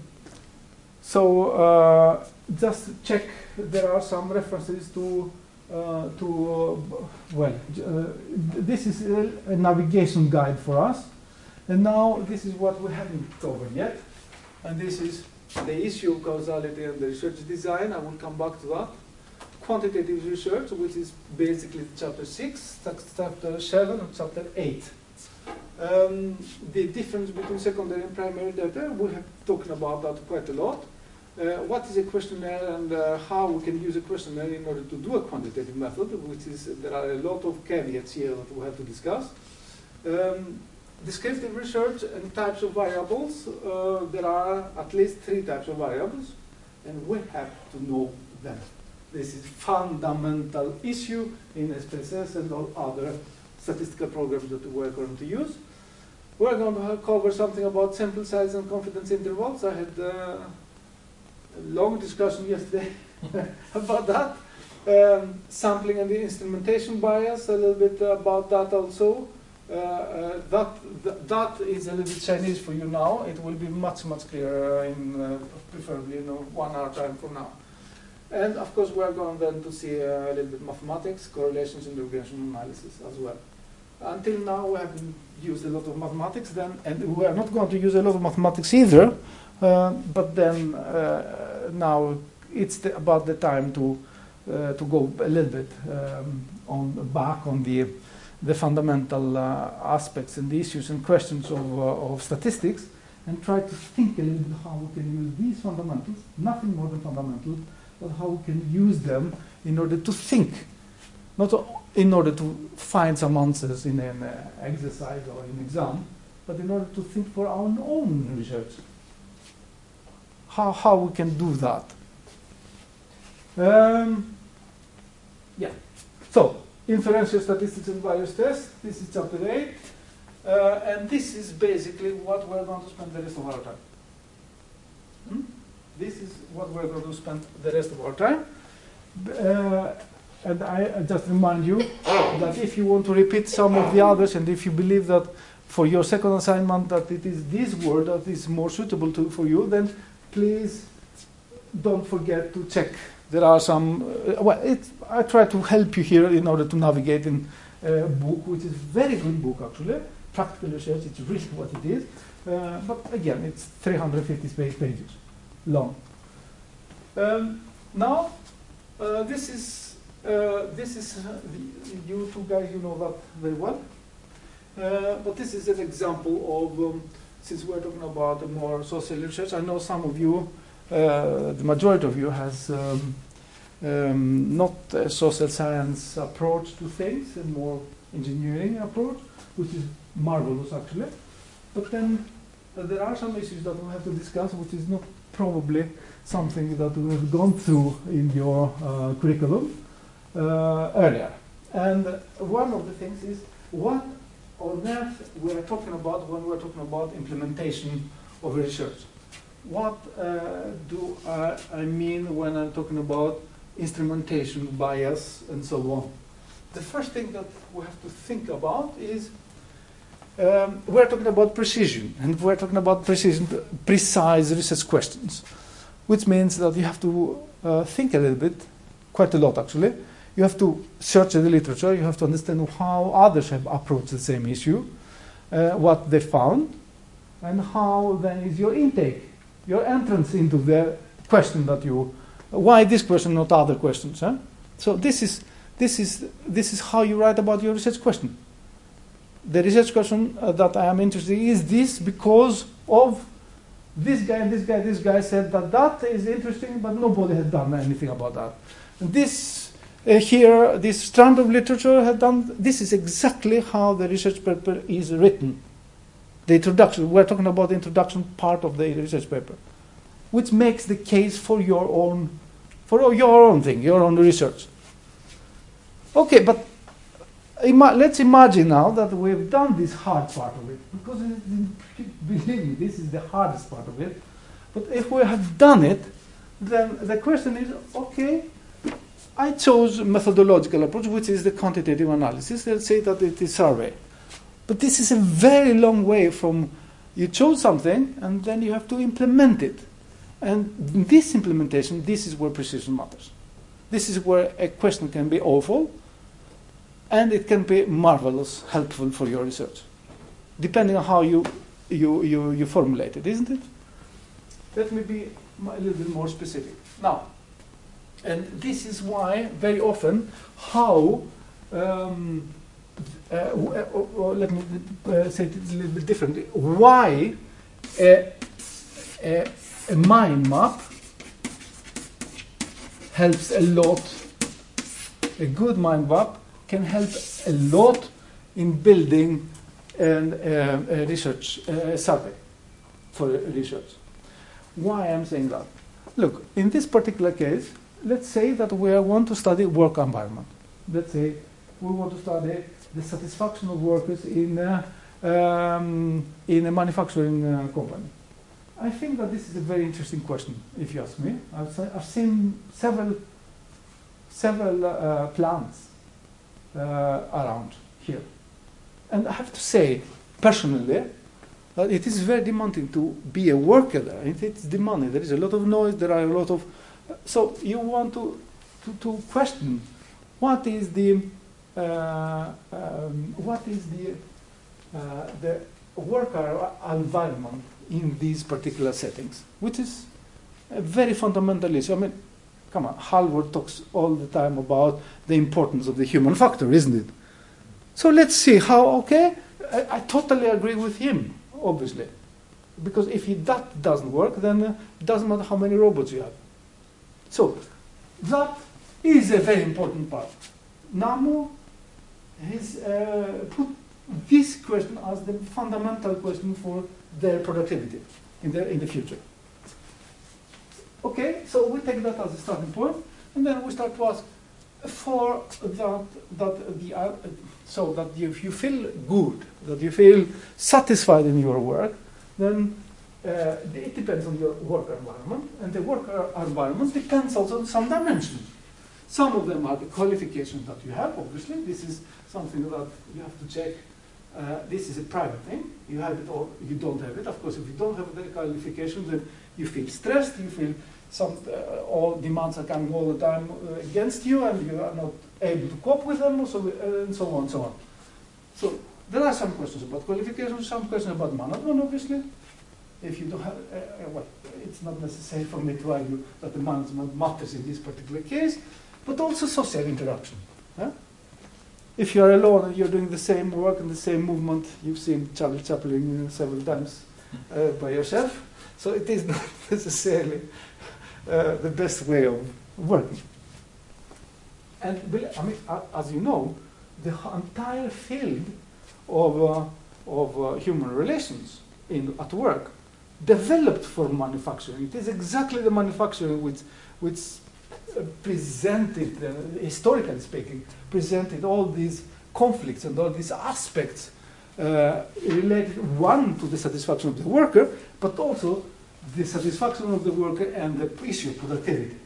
so uh, just check, there are some references to, uh, to uh, well, uh, this is a, a navigation guide for us. And now this is what we haven't covered yet, and this is the issue of causality and the research design. I will come back to that. Quantitative research, which is basically chapter six, chapter seven, and chapter eight. Um, the difference between secondary and primary data, we have talked about that quite a lot. Uh, what is a questionnaire and uh, how we can use a questionnaire in order to do a quantitative method, which is, there are a lot of caveats here that we have to discuss. Um, Descriptive research and types of variables, uh, there are at least three types of variables, and we have to know them. This is fundamental issue in S P S S and all other statistical programs that we're going to use. We're going to cover something about sample size and confidence intervals. I had uh, a long discussion yesterday about that. Um, sampling and the instrumentation bias, a little bit about that also. Uh, uh, that, th that is a little bit Chinese for you now. It will be much, much clearer in uh, preferably in one hour time from now. And of course, we are going then to see uh, a little bit mathematics, correlations, and regression analysis as well. Until now, we haven't used a lot of mathematics, then, and we are not going to use a lot of mathematics either. Uh, but then uh, now it's the, about the time to uh, to go a little bit um, on back on the. the fundamental uh, aspects and the issues and questions of, uh, of statistics, and try to think a little bit how we can use these fundamentals, nothing more than fundamentals, but how we can use them in order to think, not in order to find some answers in an uh, exercise or an exam, but in order to think for our own research. How, how we can do that. Um, yeah, so, inferential statistics and various tests. This is chapter eight. Uh, and this is basically what we're going to spend the rest of our time. Hmm? This is what we're going to spend the rest of our time. Uh, and I, I just remind you that if you want to repeat some of the others, and if you believe that for your second assignment that it is this word that is more suitable to, for you, then please don't forget to check. There are some, uh, well, it, I try to help you here in order to navigate in a book, which is a very good book actually. Practical research, it's really what it is. Uh, but again, it's three hundred fifty pages long. Um, now, uh, this is, uh, this is uh, the, you two guys, you know that very well. Uh, but this is an example of, um, since we're talking about a more social research, I know some of you, uh, the majority of you has um, um, not a social science approach to things, a more engineering approach, which is marvelous actually. But then uh, there are some issues that we have to discuss, which is not probably something that we have gone through in your uh, curriculum uh, earlier. And uh, one of the things is, what on earth we are talking about when we're talking about implementation of research? What uh, do I, I mean when I'm talking about instrumentation, bias, and so on? The first thing that we have to think about is um, we're talking about precision, and we're talking about precision, precise research questions, which means that you have to uh, think a little bit, quite a lot actually. You have to search the literature, you have to understand how others have approached the same issue, uh, what they found, and how then is your intake, your entrance into the question that you, why this question, not other questions. Huh? So this is, this, is, this is how you write about your research question. The research question uh, that I am interested in is this because of this guy, this guy, this guy said that that is interesting, but nobody has done anything about that. And this uh, here, this strand of literature has done, this is exactly how the research paper is written. The introduction, we're talking about the introduction part of the research paper, which makes the case for your own, for your own thing, your own research. Okay, but ima let's imagine now that we've done this hard part of it, because it, believe me, this is the hardest part of it. But if we have done it, then the question is, okay, I chose methodological approach, which is the quantitative analysis. Let's say that it is survey. But this is a very long way from you chose something and then you have to implement it. And in this implementation, this is where precision matters. This is where a question can be awful and it can be marvelous, helpful for your research, depending on how you, you, you, you formulate it, isn't it? Let me be a little bit more specific. Now, and this is why very often how um, Uh, or, or let me uh, say it a little bit differently. Why a, a, a mind map helps a lot, a good mind map can help a lot in building an, uh, a research uh, survey for research. Why I'm saying that? Look, in this particular case, let's say that we want to study work environment. Let's say we want to study the satisfaction of workers in a, um, in a manufacturing uh, company. I think that this is a very interesting question, if you ask me. I've, se I've seen several, several uh, plants uh, around here. And I have to say, personally, that it is very demanding to be a worker there. It, it's demanding. There is a lot of noise, there are a lot of... So you want to, to, to question what is the Uh, um, what is the uh, the worker environment in these particular settings, which is a very fundamental issue. I mean, come on, Hallward talks all the time about the importance of the human factor, isn't it? So let's see how. Okay, I, I totally agree with him, obviously, because if he, that doesn't work, then uh, it doesn't matter how many robots you have. So that is a very important part. NAMU has uh, put this question as the fundamental question for their productivity in the, in the future. Okay, so we take that as a starting point, and then we start to ask for that, that the, uh, so that if you feel good, that you feel satisfied in your work, then uh, it depends on your work environment, and the work environment depends also on some dimensions. Some of them are the qualifications that you have, obviously. This is something that you have to check. Uh, this is a private thing. You have it or you don't have it. Of course, if you don't have the qualifications, then you feel stressed, you feel some, uh, all demands are coming all the time uh, against you, and you are not able to cope with them, so, uh, and so on and so on. So there are some questions about qualifications, some questions about management, obviously. If you don't have, uh, uh, well, it's not necessary for me to argue that the management matters in this particular case, but also social interaction. Huh? If you're alone and you're doing the same work and the same movement, you've seen Charlie Chaplin several times uh, by yourself, so it is not necessarily uh, the best way of working. And I mean, uh, as you know, the entire field of, uh, of uh, human relations in, at work developed for manufacturing. It is exactly the manufacturing which, which uh, presented, uh, historically speaking, presented all these conflicts and all these aspects uh, related, one, to the satisfaction of the worker, but also the satisfaction of the worker and the issue of productivity.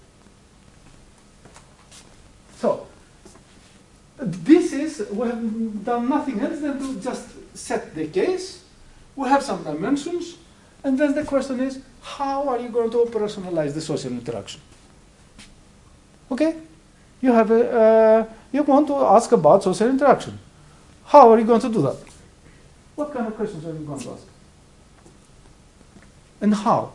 So, this is, we have done nothing else than to just set the case, we have some dimensions, and then the question is, how are you going to operationalize the social interaction? Okay? You have a, uh, you want to ask about social interaction. How are you going to do that? What kind of questions are you going to ask? And how?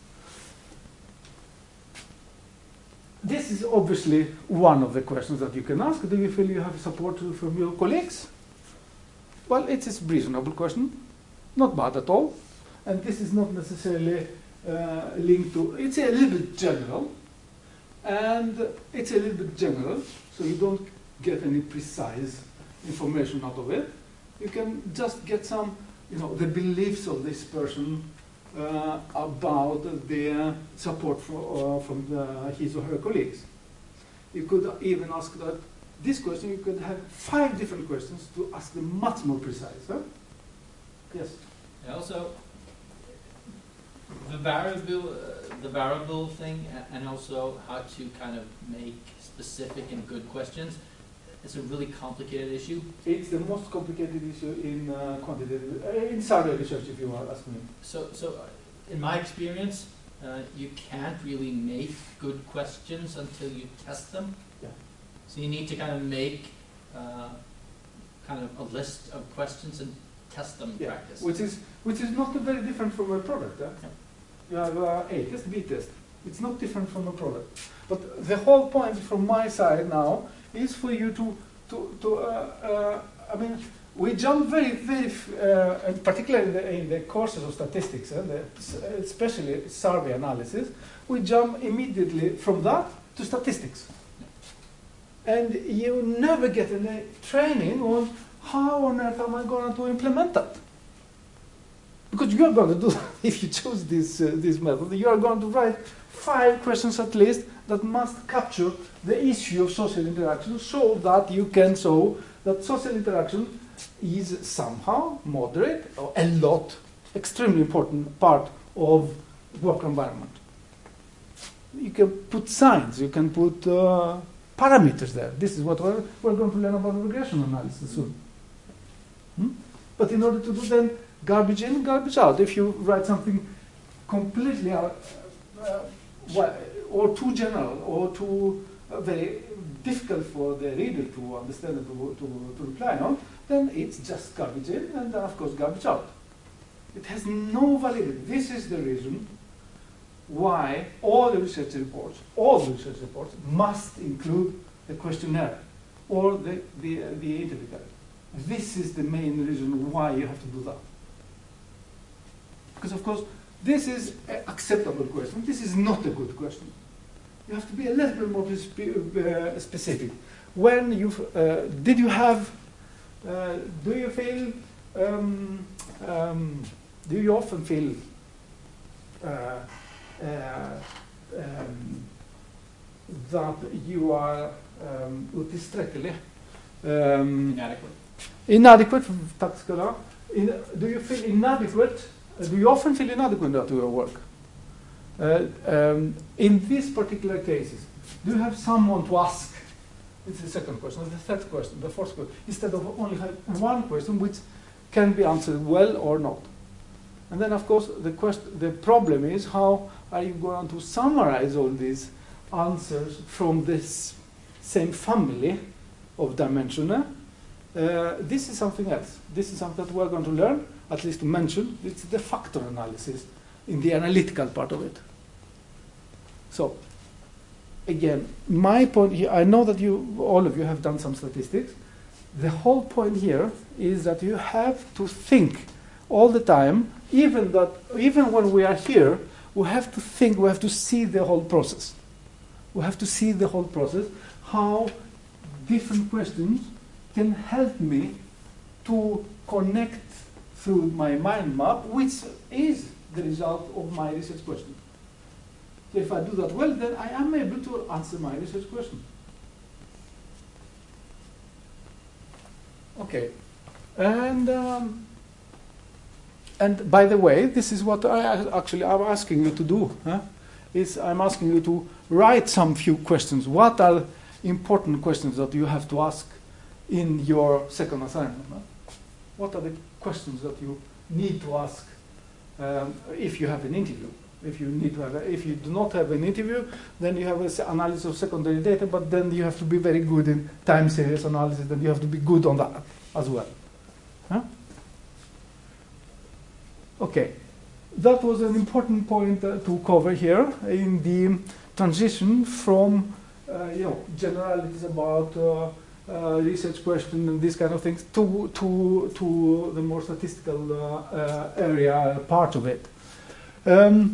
This is obviously one of the questions that you can ask. Do you feel you have support from your colleagues? Well, it is a reasonable question. Not bad at all. And this is not necessarily uh, linked to, it's a little bit general. And it's a little bit general, so you don't get any precise information out of it. You can just get some, you know, the beliefs of this person uh, about the support for, uh, from the, his or her colleagues. You could even ask that this question, you could have five different questions to ask them much more precise. Huh? Yes? And also, the variable, uh, the variable thing, a- and also how to kind of make specific and good questions. It's a really complicated issue. It's the most complicated issue in uh, quantitative, uh, in survey research, if you want to ask me. So, so uh, in my experience, uh, you can't really make good questions until you test them. Yeah. So you need to kind of make uh, kind of a list of questions and test them in Yeah, practice. which is which is not very different from a product. Huh? Yeah. You have uh, A test, B test. It's not different from a product. But the whole point from my side now is for you to to to. Uh, uh, I mean, we jump very very, f- uh, and particularly in the, in the courses of statistics, uh, the, especially survey analysis, we jump immediately from that to statistics, and you never get any training on how on earth am I going to implement that. Because you are going to do that if you choose this, uh, this method. You are going to write five questions at least that must capture the issue of social interaction so that you can show that social interaction is somehow moderate or a lot, extremely important part of work environment. You can put signs, you can put uh, parameters there. This is what we're, we're going to learn about regression analysis soon. Hmm? But in order to do then garbage in, garbage out. If you write something completely out, uh, well, or too general, or too uh, very difficult for the reader to understand and to, to, to reply on, then it's just garbage in and then of course garbage out. It has no validity. This is the reason why all the research reports, all the research reports must include the questionnaire or the, the, uh, the interview guide. This is the main reason why you have to do that. Because of course, this is an acceptable question. This is not a good question. You have to be a little bit more spe- uh, specific. When you uh, did you have? Uh, do you feel? Um, um, do you often feel? Uh, uh, um, that you are um, otillsträcklig. Um, Inadequate. inadequate, tack ska du ha. In, do you feel inadequate? Uh, do you often feel inadequate at your work? Uh, um, in these particular cases, do you have someone to ask? It's the second question, the third question, the fourth question, instead of only have one question which can be answered well or not. And then, of course, the question, the problem is how are you going to summarize all these answers from this same family of dimension? Uh, this is something else. This is something that we're going to learn, at least to mention. It's the factor analysis in the analytical part of it. So, again, my point here, I know that you, all of you have done some statistics. The whole point here is that you have to think all the time, even that, even when we are here, we have to think, we have to see the whole process. We have to see the whole process, how different questions can help me to connect through my mind map, which is the result of my research question. So if I do that well, then I am able to answer my research question. Okay. And um, and by the way, this is what I actually I'm asking you to do. Huh? Is I'm asking you to write some few questions. What are important questions that you have to ask in your second assignment? Huh? What are the questions that you need to ask um, if you have an interview? If you need to have, a, if you do not have an interview, then you have an analysis of secondary data. But then you have to be very good in time series analysis, and you have to be good on that as well. Huh? Okay, that was an important point uh, to cover here in the transition from uh, you know generalities about uh, uh, research question and these kind of things to to to the more statistical uh, uh, area part of it. Um,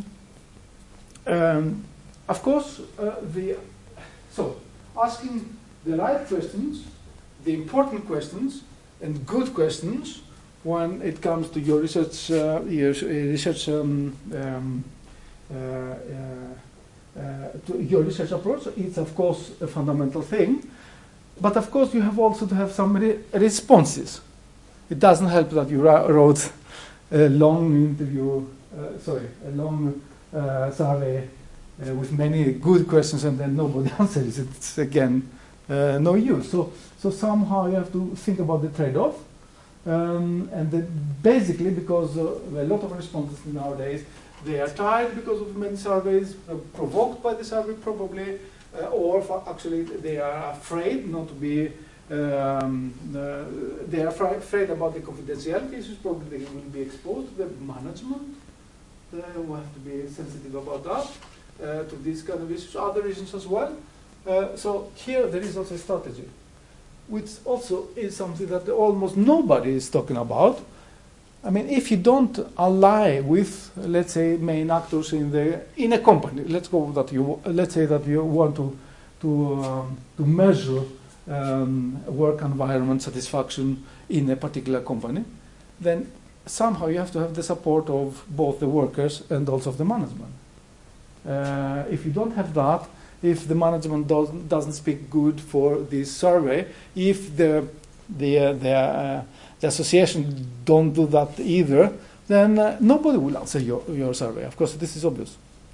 um, of course, uh, the so asking the right questions, the important questions, and good questions when it comes to your research, uh, your research, um, um, uh, uh, uh, to your research approach, it's of course a fundamental thing. But of course, you have also to have some re responses. It doesn't help that you wrote a long interview, uh, sorry, a long uh, survey uh, with many good questions, and then nobody answers. It's again uh, no use. So, so somehow you have to think about the trade-off. Um, and then basically, because uh, a lot of responses nowadays, they are tired because of many surveys, uh, provoked by the survey probably, uh, or actually they are afraid not to be, um, uh, they are afraid about the confidentiality issues, probably they will be exposed to the management. They will have to be sensitive about that, uh, to these kind of issues, other reasons as well. Uh, so here there is also a strategy, which also is something that almost nobody is talking about. I mean, if you don't ally with, let's say, main actors in the in a company, let's go that you let's say that you want to to um, to measure um, work environment satisfaction in a particular company, then somehow you have to have the support of both the workers and also of the management. Uh, if you don't have that, if the management doesn't, doesn't speak good for this survey, if the the uh, the, uh, the association don't do that either, then uh, nobody will answer your, your survey. Of course, this is obvious.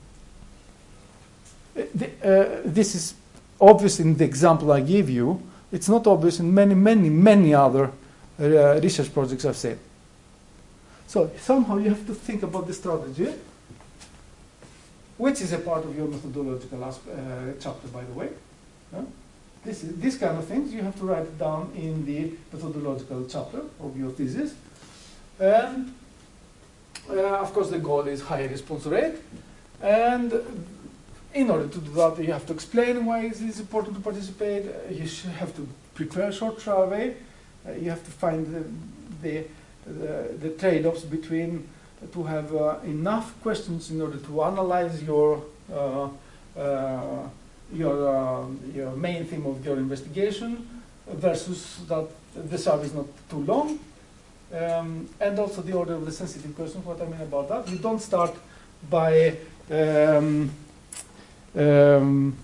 Uh, the, uh, this is obvious in the example I give you. It's not obvious in many, many, many other uh, research projects I've seen. So somehow you have to think about the strategy, which is a part of your methodological uh, chapter, by the way. Yeah? This is, these kind of things you have to write down in the methodological chapter of your thesis. And uh, of course the goal is high response rate. And in order to do that, you have to explain why it is important to participate. You have to prepare a short survey. Uh, you have to find the, the, the, the trade-offs between to have uh, enough questions in order to analyze your uh, uh, your uh, your main theme of your investigation versus that the survey is not too long, um, and also the order of the sensitive questions. What I mean about that, you don't start by um, um,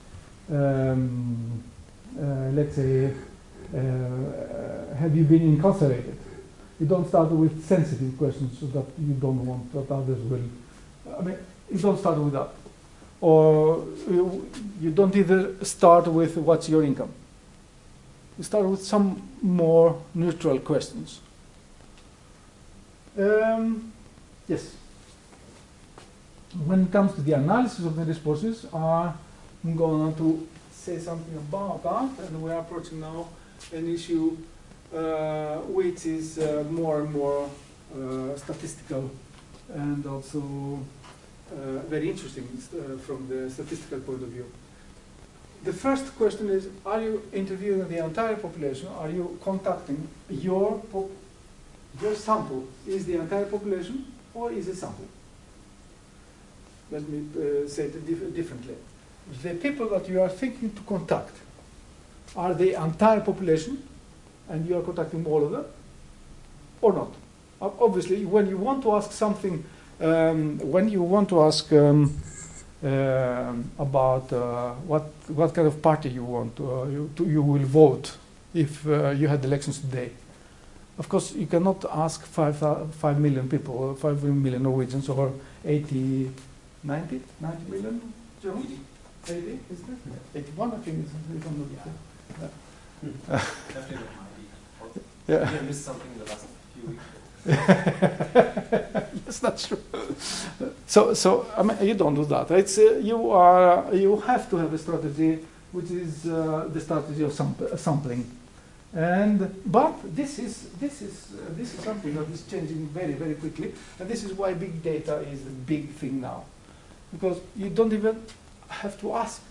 um, uh, let's say uh, have you been incarcerated? You don't start with sensitive questions so that you don't want that others will. I mean, you don't start with that. Or you, you don't either start with what's your income. You start with some more neutral questions. Um, yes. When it comes to the analysis of the responses, uh, I'm going to say something about that, and we are approaching now an issue Uh, which is uh, more and more uh, statistical and also uh, very interesting uh, from the statistical point of view. The first question is, are you interviewing the entire population? Are you contacting your, pop your sample? Is the entire population or is it sample? Let me uh, say it dif differently. The people that you are thinking to contact, are the entire population? And you are contacting all of them, or not? Obviously, when you want to ask something, um, when you want to ask um, uh, about uh, what what kind of party you want, to, uh, you, to, you will vote if uh, you had elections today. Of course, you cannot ask five, uh, five million people, or five million Norwegians, or eighty, ninety, ninety million? Jerome? eighty, isn't it? eighty-one, I think, is if I'm not mistaken. Yeah. Definitely not ninety. Yeah. You missed something in the last few weeks. That's not true. So, so I mean, you don't do that. It's uh, you are you have to have a strategy, which is uh, the strategy of samp- sampling, and but this is this is uh, this is something that is changing very very quickly, and this is why big data is a big thing now, because you don't even have to ask.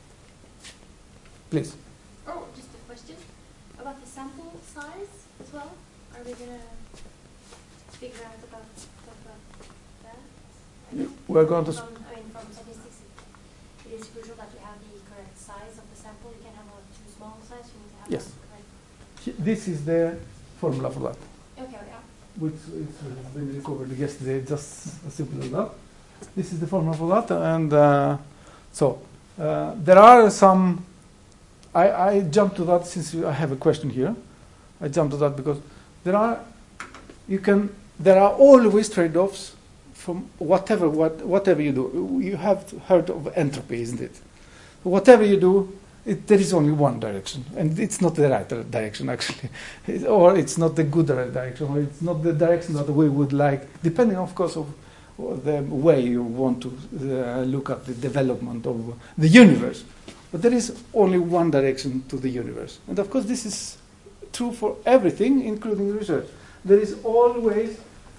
Please. Oh, just a question about the sample size as well. Are we gonna figure out about talk about that? Yeah, we're going to. From, I mean, from statistics, it is crucial that you have the correct size of the sample. You can have a too small size. You need to have Yes. the correct. This is the formula for that, Okay, yeah. which it's uh, been recovered yesterday. Just as simple as that. This is the formula for that, and uh, so uh, there are some. I, I jumped to that since I have a question here. I jumped to that because there are you can there are always trade-offs from whatever what whatever you do. You have heard of entropy, isn't it? Whatever you do, it, there is only one direction, and it's not the right direction actually, it, or it's not the good direction, or it's not the direction that we would like, depending, of course, of the way you want to uh, look at the development of the universe. But there is only one direction to the universe, and of course, this is true for everything, including research. There is always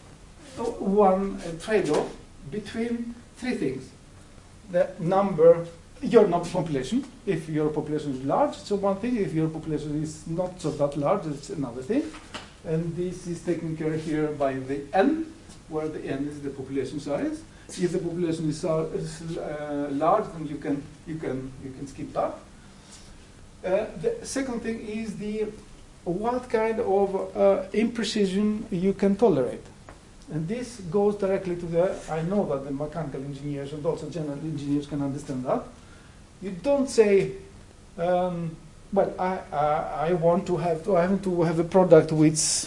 one uh, trade-off between three things: the number. Your number population, if your population is large, it's one thing. If your population is not so that large, it's another thing. And this is taken care of here by the n, where the n is the population size. If the population is, uh, is uh, large, then you can you can you can skip that. Uh, the second thing is the what kind of uh, imprecision you can tolerate. And this goes directly to the, I know that the mechanical engineers and also general engineers can understand that. You don't say, um, well, I, I, I want to have to, I want to have a product which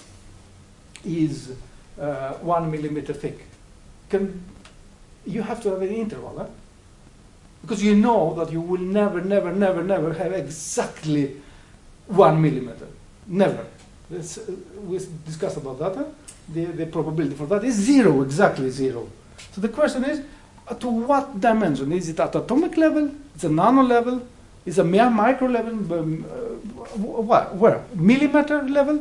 is uh, one millimeter thick. Can, you have to have an interval, eh? Because you know that you will never, never, never, never have exactly one millimeter. Never. Let's, uh, we discussed about that. Eh? The, the probability for that is zero, exactly zero. So the question is, uh, to what dimension? Is it at atomic level? It's a nano level? Is it a mere micro level? Um, uh, wh- where? Millimeter level?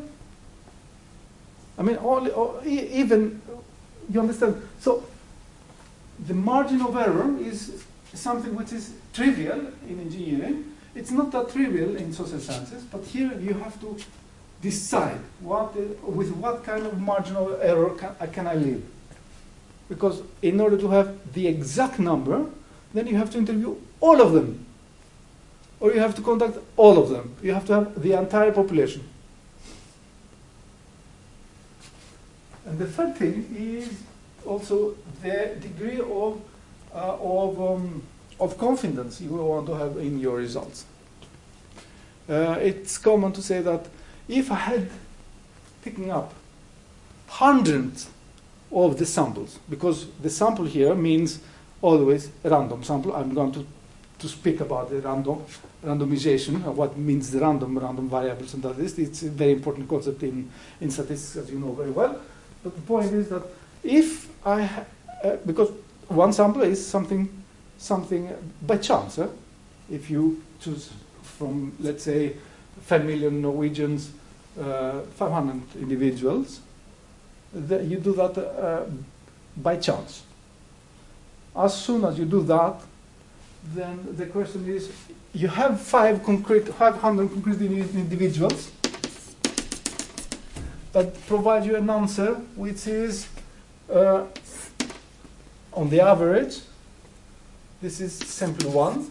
I mean, all, all, e- even, you understand? So the margin of error is something which is trivial in engineering. It's not that trivial in social sciences, but here you have to decide what, uh, with what kind of marginal error can, uh, can I live. Because in order to have the exact number, then you have to interview all of them. Or you have to contact all of them. You have to have the entire population. And the third thing is also the degree of, uh, of, um, of confidence you want to have in your results. Uh, it's common to say that if I had picking up hundreds of the samples, because the sample here means always a random sample. I'm going to, to speak about the random randomization, of what means the random random variables and that is. It's a very important concept in, in statistics, as you know very well. But the point is that if I, ha- uh, because one sample is something something by chance. Eh? If you choose from, let's say, five million Norwegians, uh, five hundred individuals, the, you do that uh, by chance. As soon as you do that, then the question is, you have five concrete, five hundred concrete individuals that provide you an answer which is, uh, on the average, this is sample one,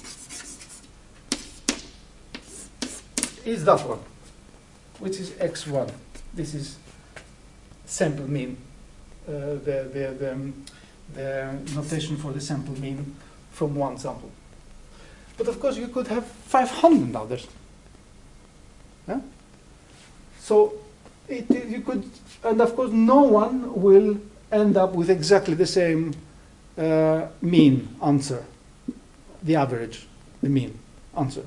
is that one, which is x one. This is sample mean, uh, the, the, the, um, the notation for the sample mean from one sample. But of course you could have five hundred others. Yeah? So it, you could, and of course, no one will end up with exactly the same uh, mean answer, the average, the mean answer.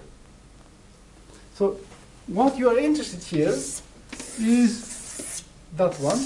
So, what you are interested here is that one,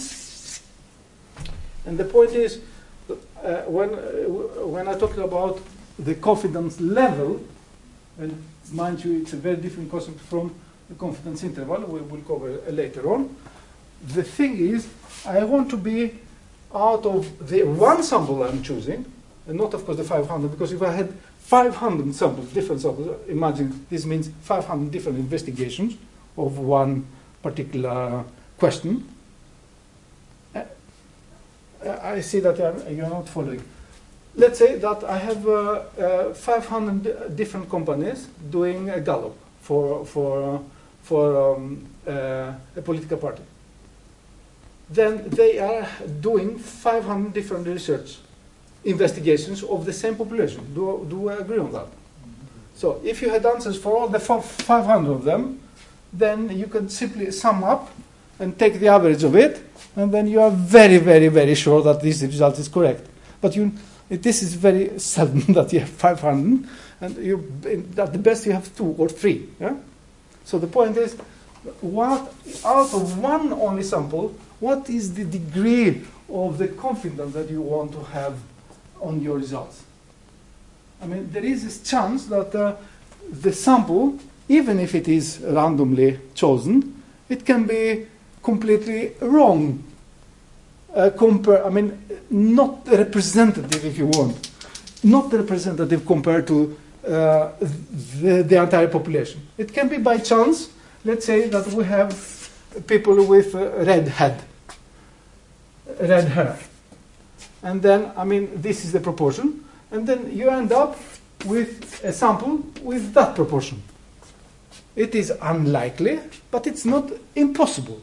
and the point is, uh, when uh, when I talk about the confidence level, and mind you, it's a very different concept from the confidence interval, we will cover later on. The thing is, I want to be out of the one sample I'm choosing, and not of course the five hundred, because if I had five hundred samples, different samples, imagine this means five hundred different investigations of one particular question. Uh, I see that you're not following. Let's say that I have uh, uh, five hundred different companies doing a Gallup for, for, uh, for um, uh, a political party. Then they are doing five hundred different research investigations of the same population. Do, do I agree on that? So if you had answers for all the five hundred of them, then you could simply sum up and take the average of it, and then you are very, very, very sure that this result is correct. But you, this is very seldom that you have five hundred, and you, at the best you have two or three. Yeah? So the point is, what out of one only sample, what is the degree of the confidence that you want to have on your results? I mean, there is this chance that uh, the sample, even if it is randomly chosen, it can be completely wrong. Uh, compare, I mean, not representative, if you want, not representative compared to uh, the, the entire population. It can be by chance. Let's say that we have people with uh, red head, red hair. And then, I mean, this is the proportion. And then you end up with a sample with that proportion. It is unlikely, but it's not impossible.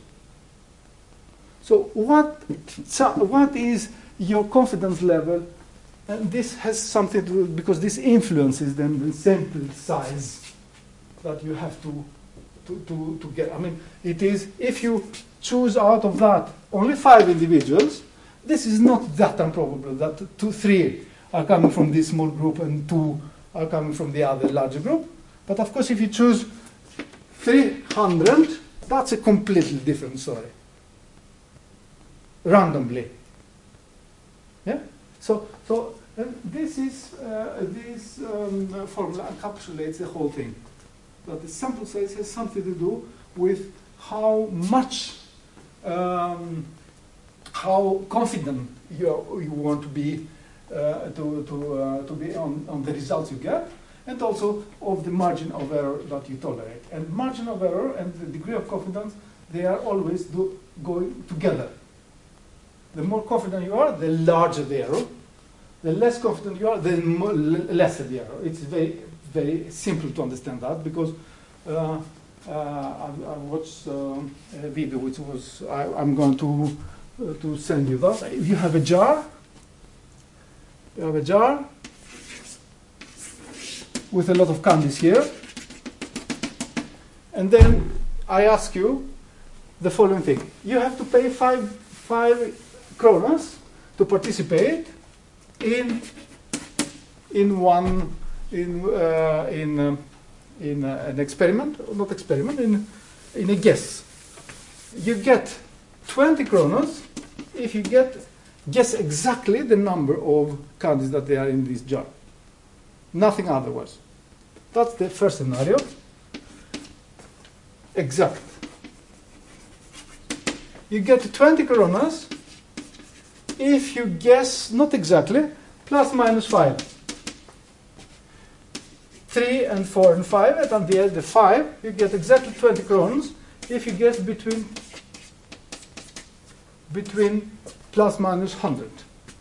So what, so what is your confidence level? And this has something to do, because this influences then the sample size that you have to, to, to, to get. I mean, it is, if you choose out of that only five individuals, this is not that improbable that two, three are coming from this small group and two are coming from the other larger group. But of course, if you choose three hundred, that's a completely different story. Randomly. Yeah? So, so and this is, uh, this um, formula encapsulates the whole thing. That the sample size has something to do with how much um, how confident you, are, you want to be uh, to, to, uh, to be on, on the results you get, and also of the margin of error that you tolerate. And margin of error and the degree of confidence, they are always do, going together. The more confident you are, the larger the error. The less confident you are, the more, lesser the error. It's very, very simple to understand that, because uh, uh, I, I watched uh, a video which was, I, I'm going to Uh, to send you that. If you have a jar, you have a jar with a lot of candies here, and then I ask you the following thing: you have to pay five five kronas to participate in in one in uh, in uh, in uh, an experiment, or not experiment, in in a guess. You get twenty kronas if you get guess exactly the number of candies that they are in this jar. Nothing otherwise. That's the first scenario. Exact. You get twenty kronas if you guess not exactly, plus minus five. Three and four and five, and at the end the five, you get exactly twenty kronas if you guess between between plus minus one hundred.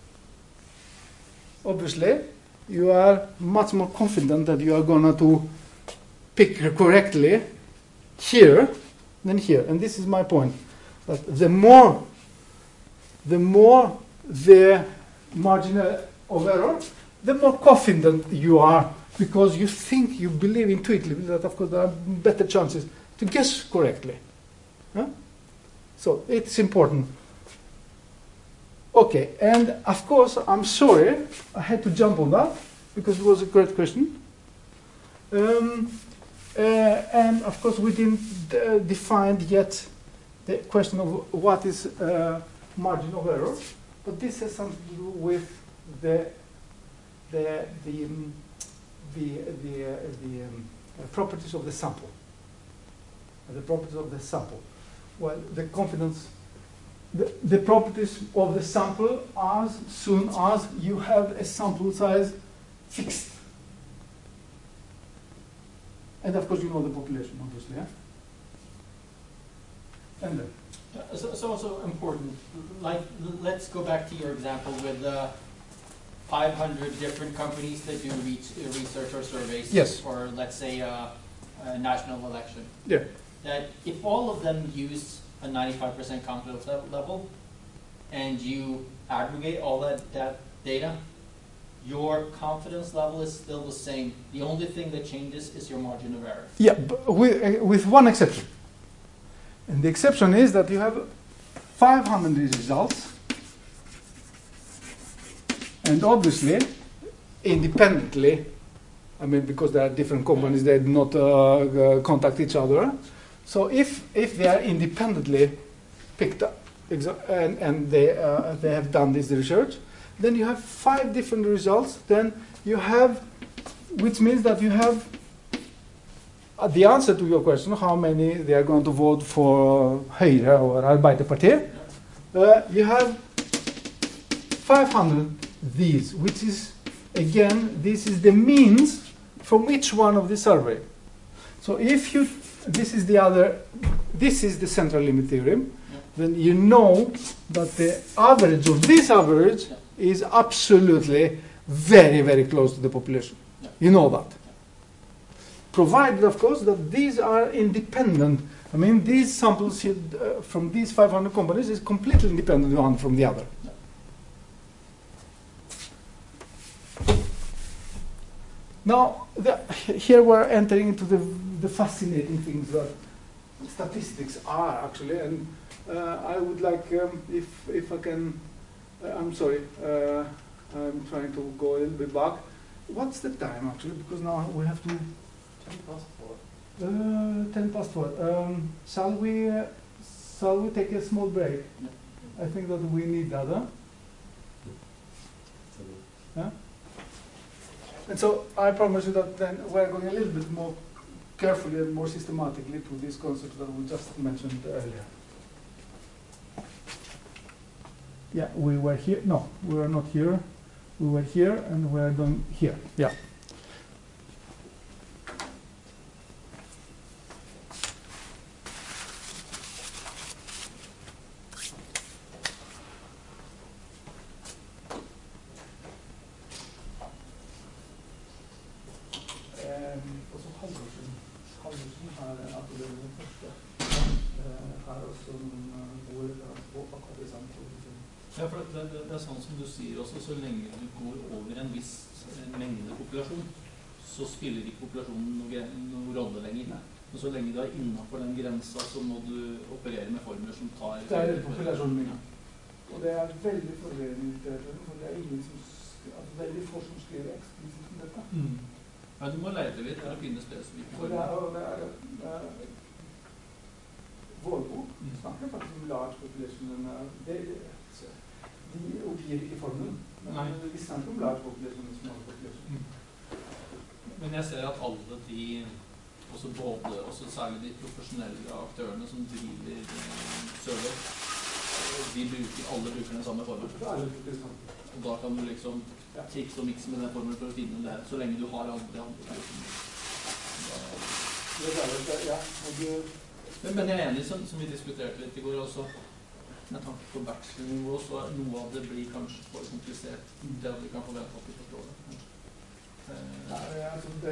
Obviously, you are much more confident that you are going to pick correctly here than here. And this is my point. That the more the more the margin of error, the more confident you are, because you think, you believe intuitively that of course there are better chances to guess correctly. Huh? So it's important. Okay, and of course, I'm sorry, I had to jump on that because it was a great question. Um, uh, and of course, we didn't uh, define yet the question of what is uh, margin of error, but this has something to do with the the the um, the the, uh, the um, uh, properties of the sample. Uh, the properties of the sample. Well, the confidence. The, the properties of the sample as soon as you have a sample size fixed. And of course you know the population, obviously. Yeah? And then. Uh, so it's also important, like, l- let's go back to your example with uh, five hundred different companies that do re uh, research or surveys Yes. for, let's say, uh, a national election. Yeah. That if all of them use a ninety-five percent confidence level, level and you aggregate all that, that data, your confidence level is still the same. The only thing that changes is your margin of error. Yeah, but with, uh, with one exception. And the exception is that you have five hundred results, and obviously, independently, I mean, because there are different companies, they do not uh, uh, contact each other. So if, if they are independently picked up and, and they, uh, they have done this research, then you have five different results. Then you have, which means that you have uh, the answer to your question, how many they are going to vote for Høyre or Arbeiderpartiet. Uh, you have five hundred these, which is, again, this is the means from each one of the survey. So if you, this is the other, this is the central limit theorem, Yeah. then you know that the average of this average Yeah. is absolutely very, very close to the population. Yeah. You know that. Provided, of course, that these are independent. I mean, these samples here, uh, from these five hundred companies is completely independent one from the other. Yeah. Now, the, here we're entering into the, the fascinating things that statistics are actually, and uh, I would like, um, if if I can, uh, I'm sorry, uh, I'm trying to go a little bit back. What's the time actually? Because now we have to. Ten past four. Uh, ten past four. Um, shall we? Uh, shall we take a small break? Yeah. I think that we need that. Huh? Huh? And so I promise you that then we're going a little bit more carefully and more systematically to these concepts that we just mentioned earlier. Yeah, we were here. No, we were not here. We were here and we're going here. Yeah. Og så Halvorsen, Halvorsen har appellert den første her også, hvor akkurat det samme. Ja, for det, det, det er sånn som du sier også, så lenge du går over en viss mengde populasjon, så spiller ikke populasjonen noen, noen rolle lenger. Men så lenge du er innenfor den grensa, så må du operere med formler som tar... Det er populasjonen min. Og det er veldig forvirrende i litteraturen, for det er ingen som, altså veldig få som skriver eksplisitt om dette. Mm. Ja, du må lete litt for å finne spesifikke For det er, og det er, uh, Volvo snakker faktisk om large population. Det, det, de oppgir ikke formelen, men vi snakker om large population og small population. Mm. Men jeg ser at alle de, også både, også særlig de profesjonelle aktørene som driver eh, server, de bruker, alle bruker den samme formelen. Og da kan du liksom trikse og mikse med den formelen for å finne det her, så lenge du har andre andre. Men, men jeg er enig, som, som vi diskuterte litt i går også, med tanke på bachelornivå, så er noe av det blir kanskje for komplisert til at vi kan forvente at vi forstår det. Nei, altså det,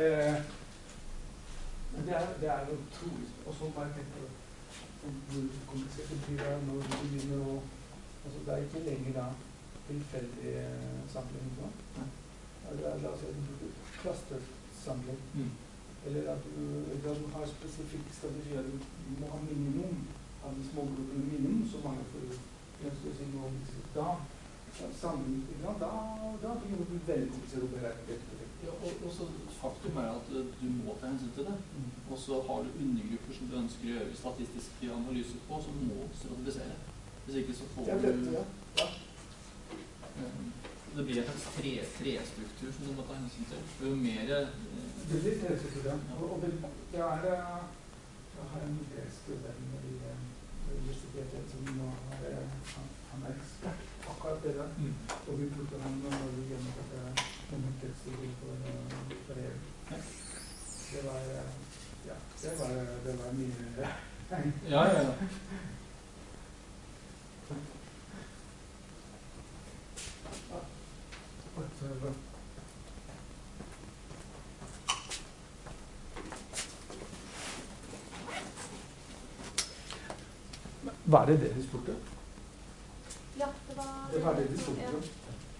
det, er, det er jo utrolig, og så bare tenker hvor komplisert det blir det når du begynner å, altså det er ikke lenger da tilfeldig samling, så. La oss si at du bruker cluster-samling, mm. eller at du, at du har spesifikke strategier, du må ha minimum av de små gruppene minimum, så mange får ønske å si noe om disse. Da, sammen, da, da, da begynner det å bli veldig komplisert å beregne dette. Ja, og, og så faktum er at uh, du må ta hensyn til det. Mm. Og så har du undergrupper som du ønsker å gjøre statistiske analyser på, som må stratifisere. Hvis ikke så får Ja, du det, ja. Ja. um, Det blir en slags tre, trestruktur som du må ta hensyn til. Jo mer uh, Det blir trestruktur, ja. Og, og det, det er uh, jeg har en gresk venn i uh, universitetet som nå er uh, han, han er ekspert på akkurat det der. mm. Og vi brukte han når vi gjennomførte kommentetstudier for, uh, for E U. Ja. Det var, uh, ja, det var, det var mye uh, Ja, ja, ja. Var det det du spurte? Ja, det var Det var det du spurte ja. om?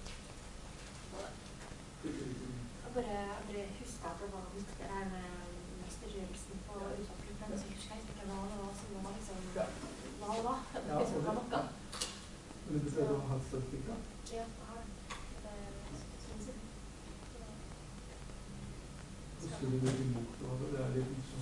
Jeg bare, jeg bare husker at det var det her med, med størrelsen på utvalgsgruppen, så jeg husker ikke hva det var som var liksom, Ja. hva det var, det Ja, var liksom og var det- noe. Men det ser du har hatt statistikk da? Ja, jeg har det. Det er en stund siden. Så det- Så skulle du bli bok da, det er litt sånn.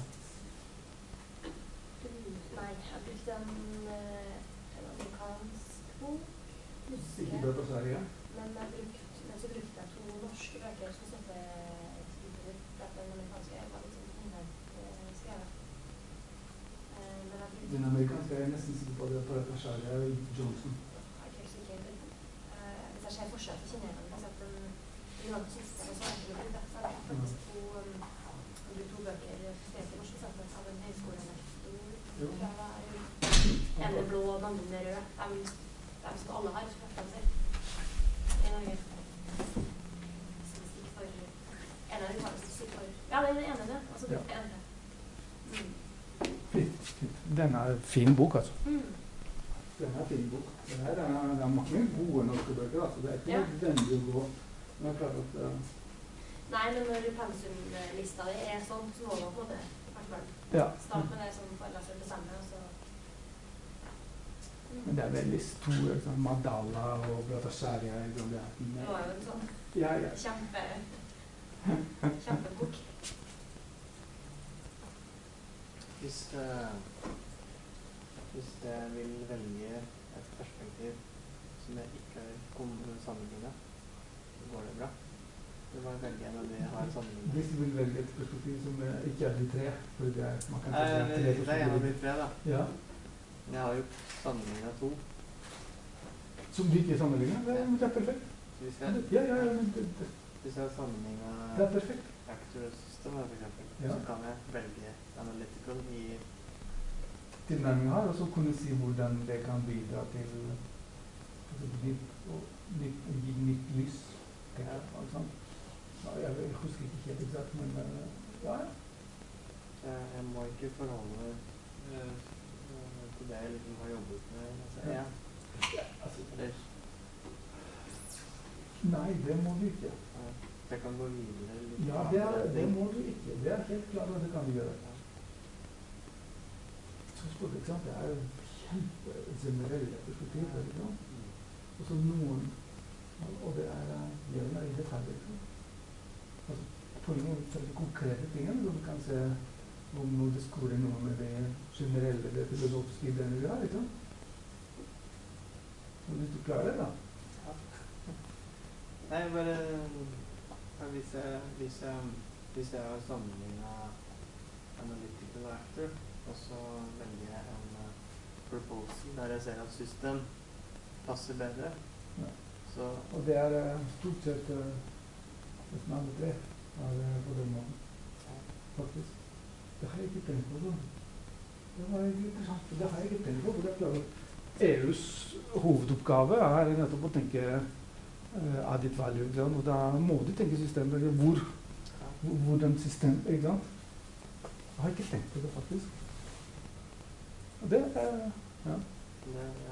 Nei, jeg brukte en, eh, en amerikansk bok, husker Ikke jeg. bra på Sverige? Men jeg brukte, men så brukte jeg to norske bøker som støtte skriver at den amerikanske var litt sånn innhent eh, skrevet. Eh, men jeg brukte... Den amerikanske er jeg nesten sikker på det på dette skjæret er Johnson. Jeg er ikke sikker på det. Eh, hvis jeg ser forskjell, så kjenner jeg den. For eksempel, i den siste, så har jeg ikke brukt det. Så har jeg faktisk to, um, to bøker skrevet i norsk, for eksempel, av en høyskolenektor. Jo. Fra en er blå og den andre er rød. De, de som alle har, preferanser. I Norge. Statistikk for... En av dem har statistikk for... Ja, det er den ene, det. Og så Ja. brukte jeg en til. Mm. Fint, fint. Den er en fin bok, altså. Mm. Den er en fin bok. Det er, det er, det er mange gode norske bøker, altså. Det er ikke Ja. nødvendig å gå. Men det er klart at... Uh, Nei, men når pensumlista di er sånn, så må man på en måte hvertfall ja. starte med det som foreleser bestemmer, og så... Men det er veldig store, sånn Madalla og Brattascaria. Det Det var jo en sånn ja, ja. kjempe... kjempebok. Hvis, eh, hvis jeg vil velge et perspektiv som jeg ikke har sammenlignet, går det bra? Det var velge en av de jeg har sammenlignet. Hvis du vil velge et perspektiv som eh, ikke er de tre, for det er, man kan Nei, si det, det er tre det er en av de personer. tre, da. Ja. Jeg har jo sammenlignet to. Som du ikke sammenligner, det, er- det er perfekt. Så hvis jeg, Ja, ja, ja, men det, det, hvis jeg det sammenlignet er perfekt. Actor System, for eksempel, Ja. så kan jeg velge Analytical i Tilnærmingen her, og så kunne si hvordan det kan bidra til altså, nytt, og nytt, gi nytt lys. tenker jeg, ikke sant? Ja, jeg, jeg husker ikke helt eksakt, men eh, ja, ja. jeg, jeg må ikke forholde meg eh, til det jeg liksom har jobbet med. Altså, Ja. ja. Ja, altså, Eller, nei, det må du ikke. eh, jeg kan gå videre litt. Ja, det, er, det må du ikke. Det er helt klart at det kan du gjøre. Ja. Så spør du, ikke sant? Det er jo kjempegenerelle perspektiver, ikke sant? Mm. Og så noen, og det er gjerne i detaljer. Ikke sant? Altså, poenget er de konkrete tingene, så du kan se om noe det skoler noe med det generelle, det filosofiske ideene vi har, ikke sant? Og hvis du klarer det, da. Ja. Nei, bare ja, hvis, jeg, hvis, jeg, hvis jeg har sammenlignet Analytical og Actor, og så velger jeg en uh, proposal der jeg ser at system passer bedre, Ja. så Og det er eh, stort sett uh, nesten alle tre er uh, på den måten, faktisk. Det har jeg ikke tenkt på sånn. Det var egentlig interessant, for det har jeg ikke tenkt på, for det er klart at E U's hovedoppgave er nettopp å tenke uh, added value, ikke sant? Og da må du tenke systemet, hvor, hvor, hvordan system, ikke sant? Jeg har ikke tenkt på det, faktisk. Og det er, ja. det, ja.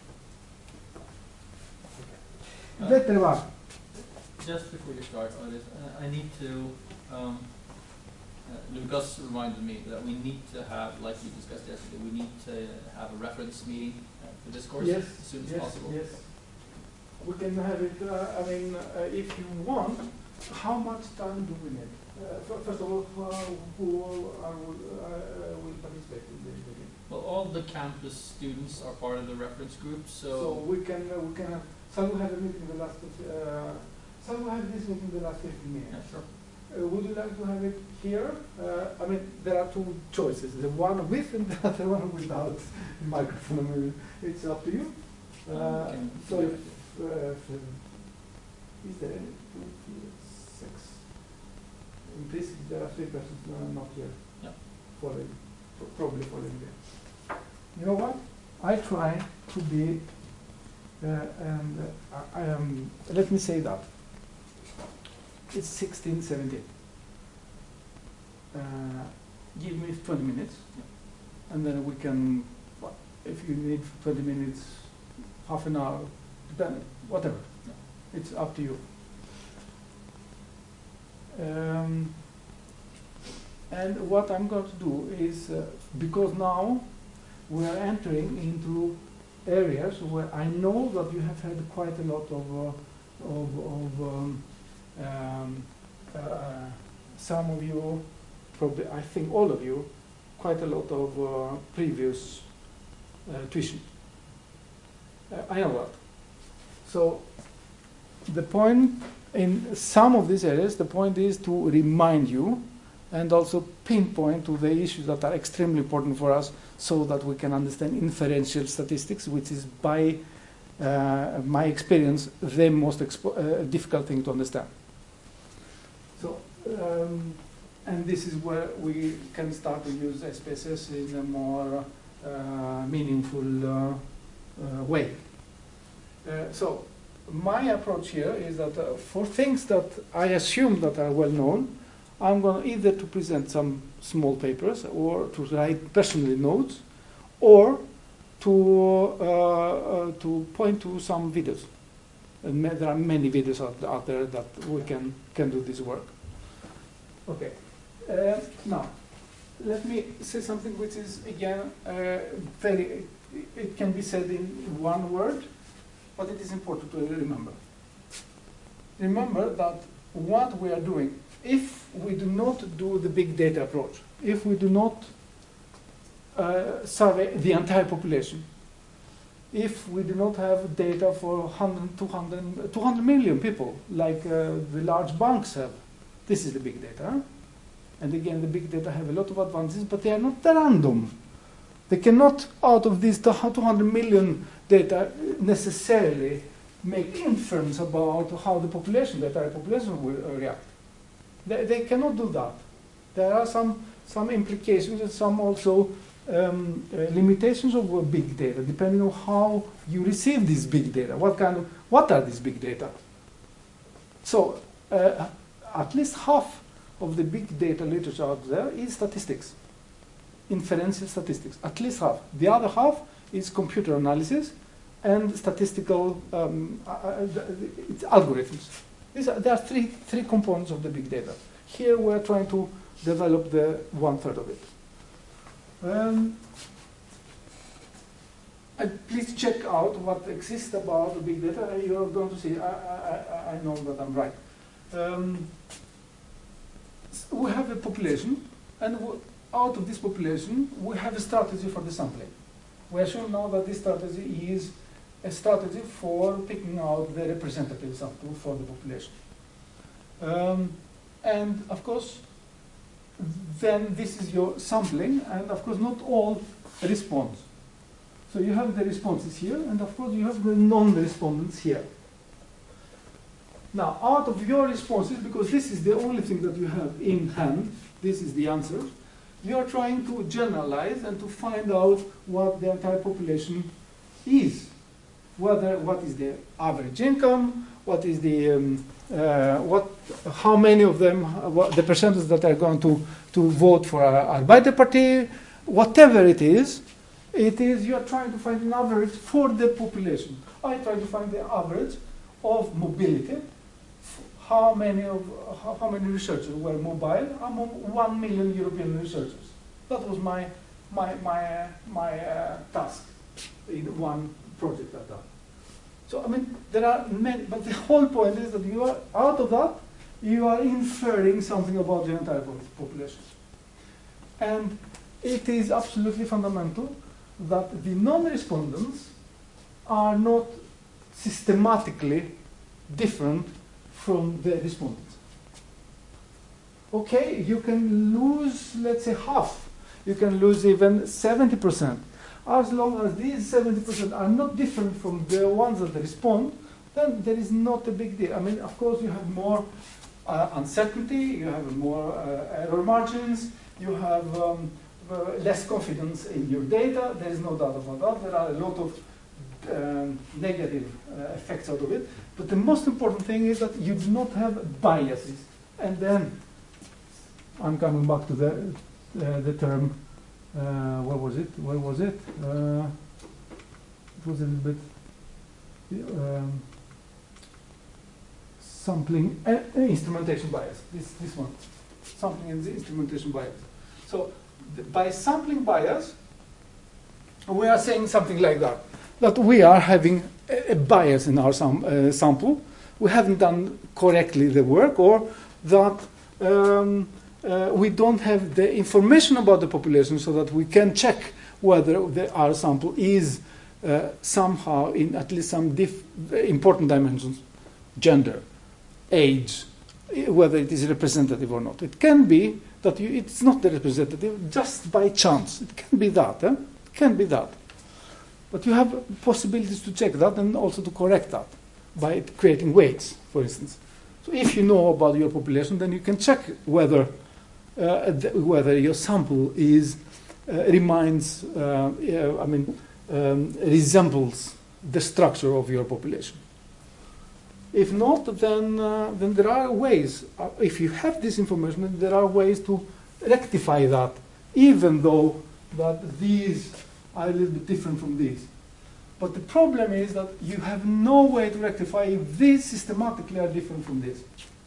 Vet dere hva? Just before you start on this, uh, I need to um, Uh, Lucas reminded me that we need to have, like we discussed yesterday, we need to have a reference meeting uh, for this course Yes, as soon as yes, possible. yes. We can have it, uh, I mean, uh, if you want, how much time do we need? Uh, fir- first of all, uh, who all are, will, uh, will participate in the meeting? Well, all the campus students are part of the reference group, so, So we can, uh, we can have, shall we have a meeting the last, uh, shall we have this meeting the last fifteen minutes? yeah, sure. Uh, would you like to have it here? Uh, I mean, there are two choices, the one with and the other one without microphone. I mean, it's up to you. Uh, We can so do if, it. uh, if, uh, is there any, two, three, six? In this, there are three persons uh, not here. Yeah. Following, pro- probably following there. You know what? I try to be, uh, and uh, I, I am, let me say that. It's sixteen seventeen. Uh, give me twenty minutes, and then we can, wha- if you need twenty minutes, half an hour, then whatever. It's up to you. Um, and what I'm going to do is, uh, because now we are entering into areas where I know that you have had quite a lot of, uh, of, of um, um, uh, some of you, probably I think all of you, quite a lot of uh, previous uh, tuition. Uh, I know that. So the point in some of these areas, the point is to remind you and also pinpoint to the issues that are extremely important for us so that we can understand inferential statistics, which is by uh, my experience the most expo- uh, difficult thing to understand. So, um, and this is where we can start to use S P S S in a more uh, meaningful uh, uh, way. Uh, so, my approach here is that uh, for things that I assume that are well known, I'm going to either to present some small papers or to write personally notes or to, uh, uh, to point to some videos. And ma- there are many videos out, out there that we can, can do this work. Okay. Uh, now, let me say something which is, again, uh, very, it can be said in one word, but it is important to remember. Remember that what we are doing, if we do not do the big data approach, if we do not uh, survey the entire population, if we do not have data for one hundred, two hundred, two hundred million people, like uh, the large banks have, this is the big data. And again, the big data have a lot of advantages, but they are not random. They cannot, out of these two hundred million data, necessarily make inference about how the population, the entire population will uh, react. They, they cannot do that. There are some, some implications and some also um, uh, limitations of uh, big data, depending on how you receive this big data. What kind of, what are these big data? So, uh, at least half of the big data literature out there is statistics, inferential statistics, at least half. The other half is computer analysis and statistical um, uh, uh, it's algorithms. These are, there are three, three components of the big data. Here we're trying to develop the one third of it. Um, and please check out what exists about the big data. You're going to see, I, I, I know that I'm right. Um, we have a population, and w out of this population, we have a strategy for the sampling. We assume now that this strategy is a strategy for picking out the representative sample for the population. Um, and of course, then this is your sampling, and of course not all respond. So you have the responses here, and of course you have the non-respondents here. Now, out of your responses, because this is the only thing that you have in hand, this is the answer, you are trying to generalize and to find out what the entire population is. Whether, what is the average income, what is the, um, uh, what, how many of them, uh, what the percentage that are going to, to vote for uh, Arbeiterparty, whatever it is, it is, you are trying to find an average for the population. I try to find the average of mobility. how many of how, how many researchers were mobile among one million European researchers. That was my my my uh, my uh, task in one project I've done. So I mean, there are many, but the whole point is that you are out of that, you are inferring something about the entire population, and it is absolutely fundamental that the non-respondents are not systematically different from the respondents. Okay, you can lose, let's say, half. You can lose even seventy percent. As long as these seventy percent are not different from the ones that respond, then there is not a big deal. I mean, of course, you have more uh, uncertainty, you have more uh, error margins, you have um, uh, less confidence in your data. There is no doubt about that. There are a lot of um, negative uh, effects out of it. But the most important thing is that you do not have biases. And then I'm coming back to the uh, the term. Uh, where was it? Where was it? Uh, it was a little bit um, sampling uh, instrumentation bias. This this one, sampling and the instrumentation bias. So th by sampling bias, we are saying something like that: that we are having a, a bias in our sam uh, sample. We haven't done correctly the work, or that. Um, Uh, we don't have the information about the population so that we can check whether the, our sample is uh, somehow in at least some diff important dimensions, gender, age, whether it is representative or not. It can be that you, it's not the representative just by chance. It can be that. Eh? It can be that. But you have possibilities to check that and also to correct that by creating weights, for instance. So if you know about your population, then you can check whether Uh, whether your sample is uh, reminds, uh, uh, I mean, um, resembles the structure of your population. If not, then uh, then there are ways. Uh, if you have this information, then there are ways to rectify that, even though that these are a little bit different from these. But the problem is that you have no way to rectify if these systematically are different from this.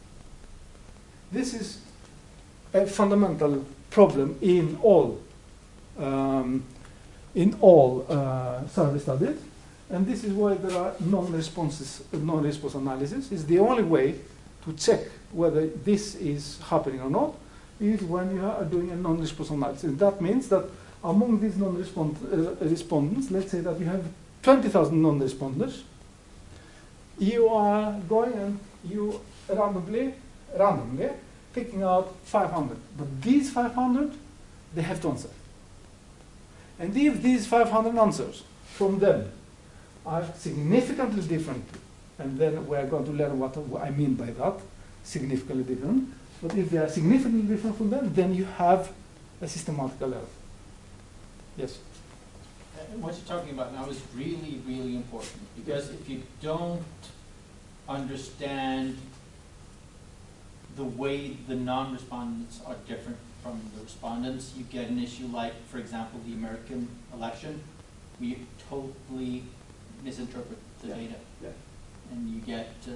This is a fundamental problem in all um, in all uh, survey studies, and this is why there are non-responses, non-response analysis. Is the only way to check whether this is happening or not is when you are doing a non-response analysis. That means that among these non-respondents, uh, let's say that you have twenty thousand non-responders, you are going and you randomly, randomly. picking out five hundred. But these five hundred, they have to answer. And if these five hundred answers from them are significantly different, and then we're going to learn what I mean by that, significantly different, but if they are significantly different from them, then you have a systematical error. Yes? Uh, what you're talking about now is really, really important, because if you don't understand the way the non-respondents are different from the respondents, you get an issue like, for example, the American election. We totally misinterpret the yeah. data. Yeah. And you get uh,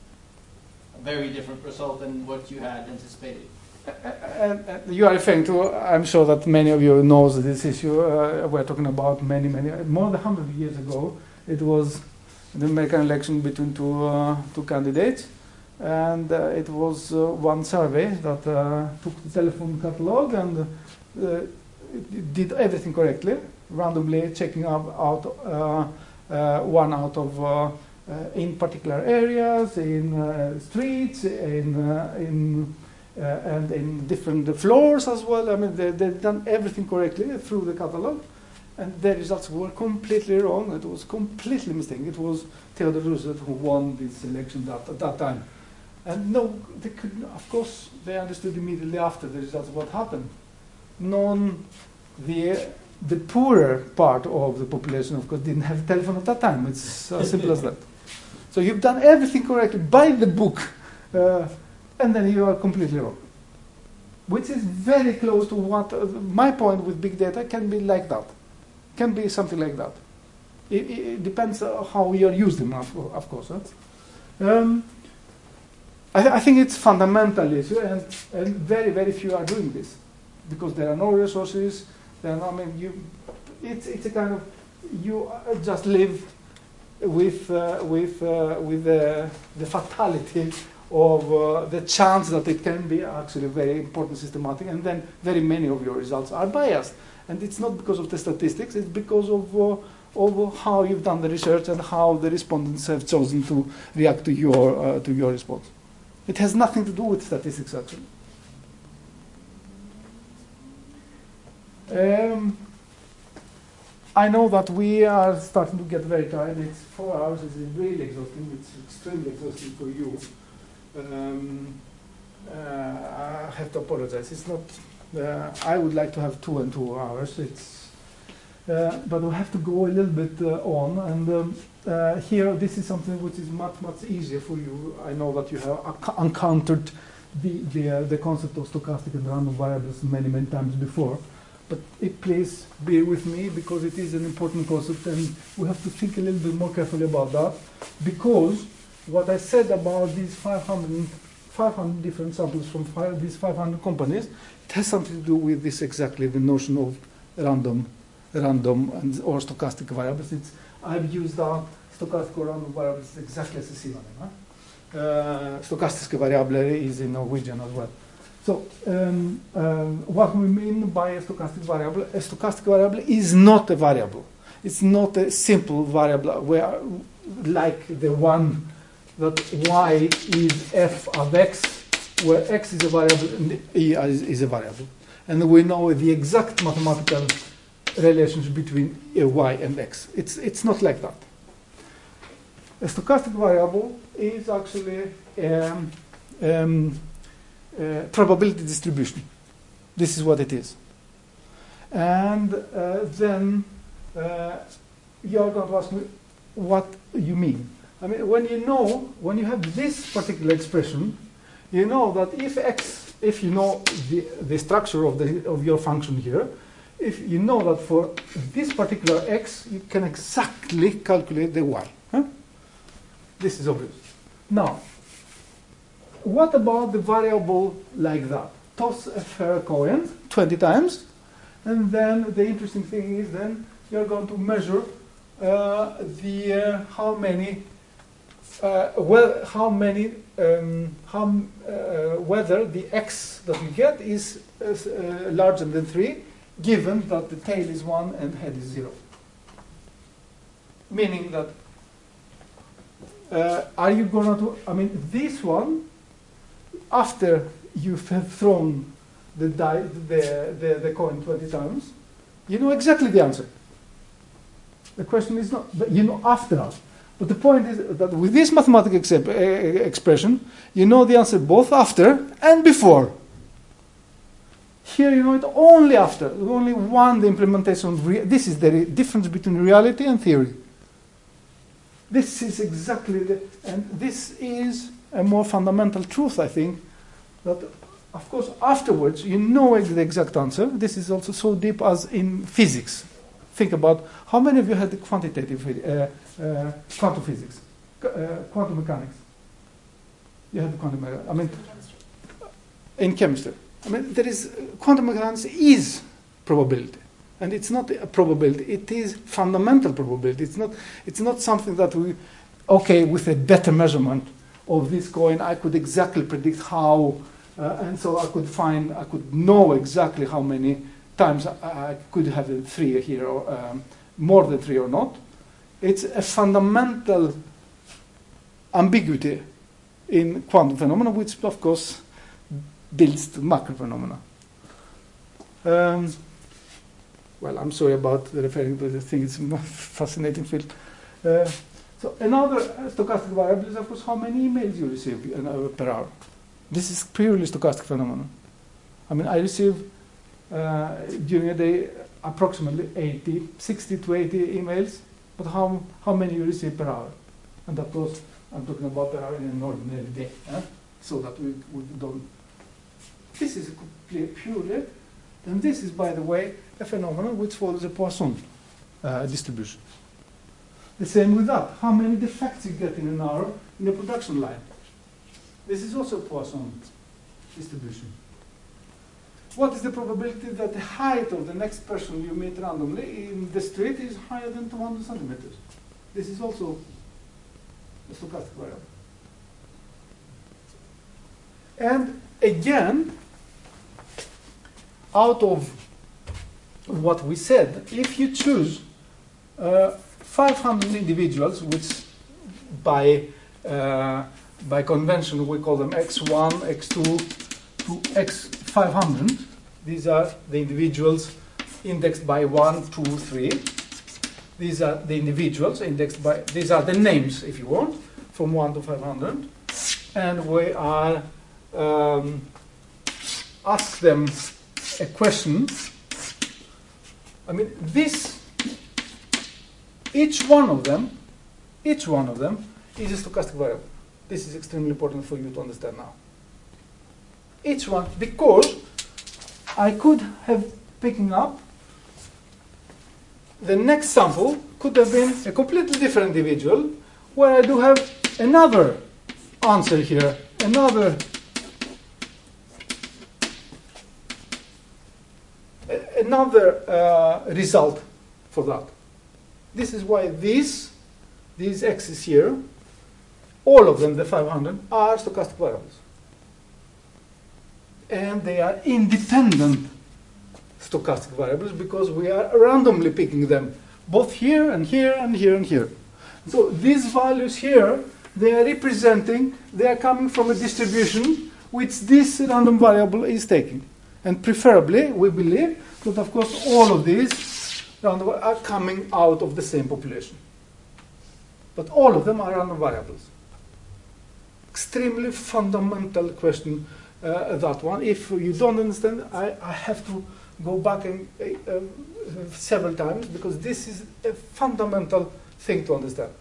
a very different result than what you had anticipated. And uh, uh, you are referring to, I'm sure that many of you knows this issue. Uh, we're talking about many, many, more than one hundred years ago. It was the American election between two, uh, two candidates. And uh, it was uh, one survey that uh, took the telephone catalog and uh, did everything correctly, randomly checking up out uh, uh, one out of uh, uh, in particular areas, in uh, streets, in uh, in uh, and in different floors as well. I mean, they they've done everything correctly through the catalog, and the results were completely wrong. It was completely mistaken. It was Theodore Roosevelt who won this election that, at that time. And no, they could, of course, they understood immediately after the results what happened. None, the, the poorer part of the population, of course, didn't have a telephone at that time. It's as simple as that. So you've done everything correctly by the book, uh, and then you are completely wrong. Which is very close to what, uh, my point with big data can be like that. Can be something like that. It, it depends on how you're using them, of, of course. Right? Um, I, th- I think it's fundamental issue, and, and very, very few are doing this because there are no resources. There are no, I mean, you, it's it's a kind of you uh, just live with uh, with uh, with the, the fatality of uh, the chance that it can be actually very important systematic, and then very many of your results are biased. And it's not because of the statistics; it's because of uh, of how you've done the research and how the respondents have chosen to react to your uh, to your response. It has nothing to do with statistics, actually. Um, I know that we are starting to get very tired. It's four hours. It's really exhausting. It's extremely exhausting for you. Um, uh, I have to apologize. It's not. Uh, I would like to have two and two hours. It's, uh, but we have to go a little bit uh, on. And um, uh, here, this is something which is much much easier for you. I know that you have ac- encountered the the, uh, the concept of stochastic and random variables many many times before. But it, please bear with me because it is an important concept, and we have to think a little bit more carefully about that. Because what I said about these five hundred, five hundred different samples from five, these five hundred companies, it has something to do with this exactly, the notion of random, random and or stochastic variables. It's, I've used that stochastic or random variables exactly as a synonym. Huh? Uh, stochastic variable is in Norwegian as well. So, um, um, what we mean by a stochastic variable, a stochastic variable is not a variable. It's not a simple variable where, like the one that y is f of x, where x is a variable and e is, is a variable. And we know the exact mathematical relationship between a y and x. It's, it's not like that. A stochastic variable is actually um, um, Uh, probability distribution. This is what it is. And uh, then uh, you're going to ask me what you mean. I mean, when you know, when you have this particular expression, you know that if x, if you know the, the structure of, the, of your function here, if you know that for this particular x, you can exactly calculate the y. Huh? This is obvious. Now, what about the variable like that? Toss a fair coin twenty times, and then the interesting thing is then you're going to measure uh, the uh, how many uh, well how many um, how uh, whether the x that you get is uh, larger than three, given that the tail is one and head is zero. Meaning that uh, are you going to? I mean, this one. After you have thrown the, die, the, the, the coin twenty times, you know exactly the answer. The question is not, but you know after that. But the point is that with this mathematical exp- uh, expression, you know the answer both after and before. Here you know it only after. Only one, the implementation of re- this is the re- difference between reality and theory. This is exactly the, and this is a more fundamental truth, I think, that, of course, afterwards, you know the exact answer. This is also so deep as in physics. Think about how many of you had the quantitative uh, uh, quantum physics, uh, quantum mechanics. You had the quantum mechanics. I mean, in chemistry. I mean, there is quantum mechanics is probability, and it's not a probability. It is fundamental probability. It's not. It's not something that we, okay, with a better measurement of this coin, I could exactly predict how, uh, and so I could find, I could know exactly how many times I, I could have a three here, or um, more than three or not. It's a fundamental ambiguity in quantum phenomena, which of course builds the macro phenomena. Um, well, I'm sorry about referring to the thing, it's a fascinating field. Uh, So another stochastic variable is, of course, how many emails you receive per hour. This is purely stochastic phenomenon. I mean, I receive uh, during a day approximately eighty, sixty to eighty emails, but how how many you receive per hour? And of course, I'm talking about per hour in an ordinary day, eh? So that we, we don't. This is a complete purely, and this is, by the way, a phenomenon which follows a Poisson uh, distribution. The same with that. How many defects you get in an hour in a production line? This is also Poisson distribution. What is the probability that the height of the next person you meet randomly in the street is higher than two hundred centimeters? This is also a stochastic variable. And again, out of what we said, if you choose uh, five hundred individuals, which by uh, by convention we call them X one, X two to X five hundred, these are the individuals indexed by one, two, three. These are the individuals indexed by, these are the names, if you want, from one to five hundred. And we are um, ask them a question. I mean, this, each one of them, each one of them is a stochastic variable. This is extremely important for you to understand now. Each one, because I could have picking up the next sample could have been a completely different individual, where I do have another answer here, another another uh, result for that. This is why these these x's here, all of them, the five hundred, are stochastic variables. And they are independent stochastic variables because we are randomly picking them, both here and here and here and here. So these values here, they are representing, they are coming from a distribution which this random variable is taking. And preferably, we believe that, of course, all of these random are coming out of the same population. But all of them are random variables. Extremely fundamental question, uh, that one. If you don't understand, I, I have to go back and, uh, uh, several times, because this is a fundamental thing to understand.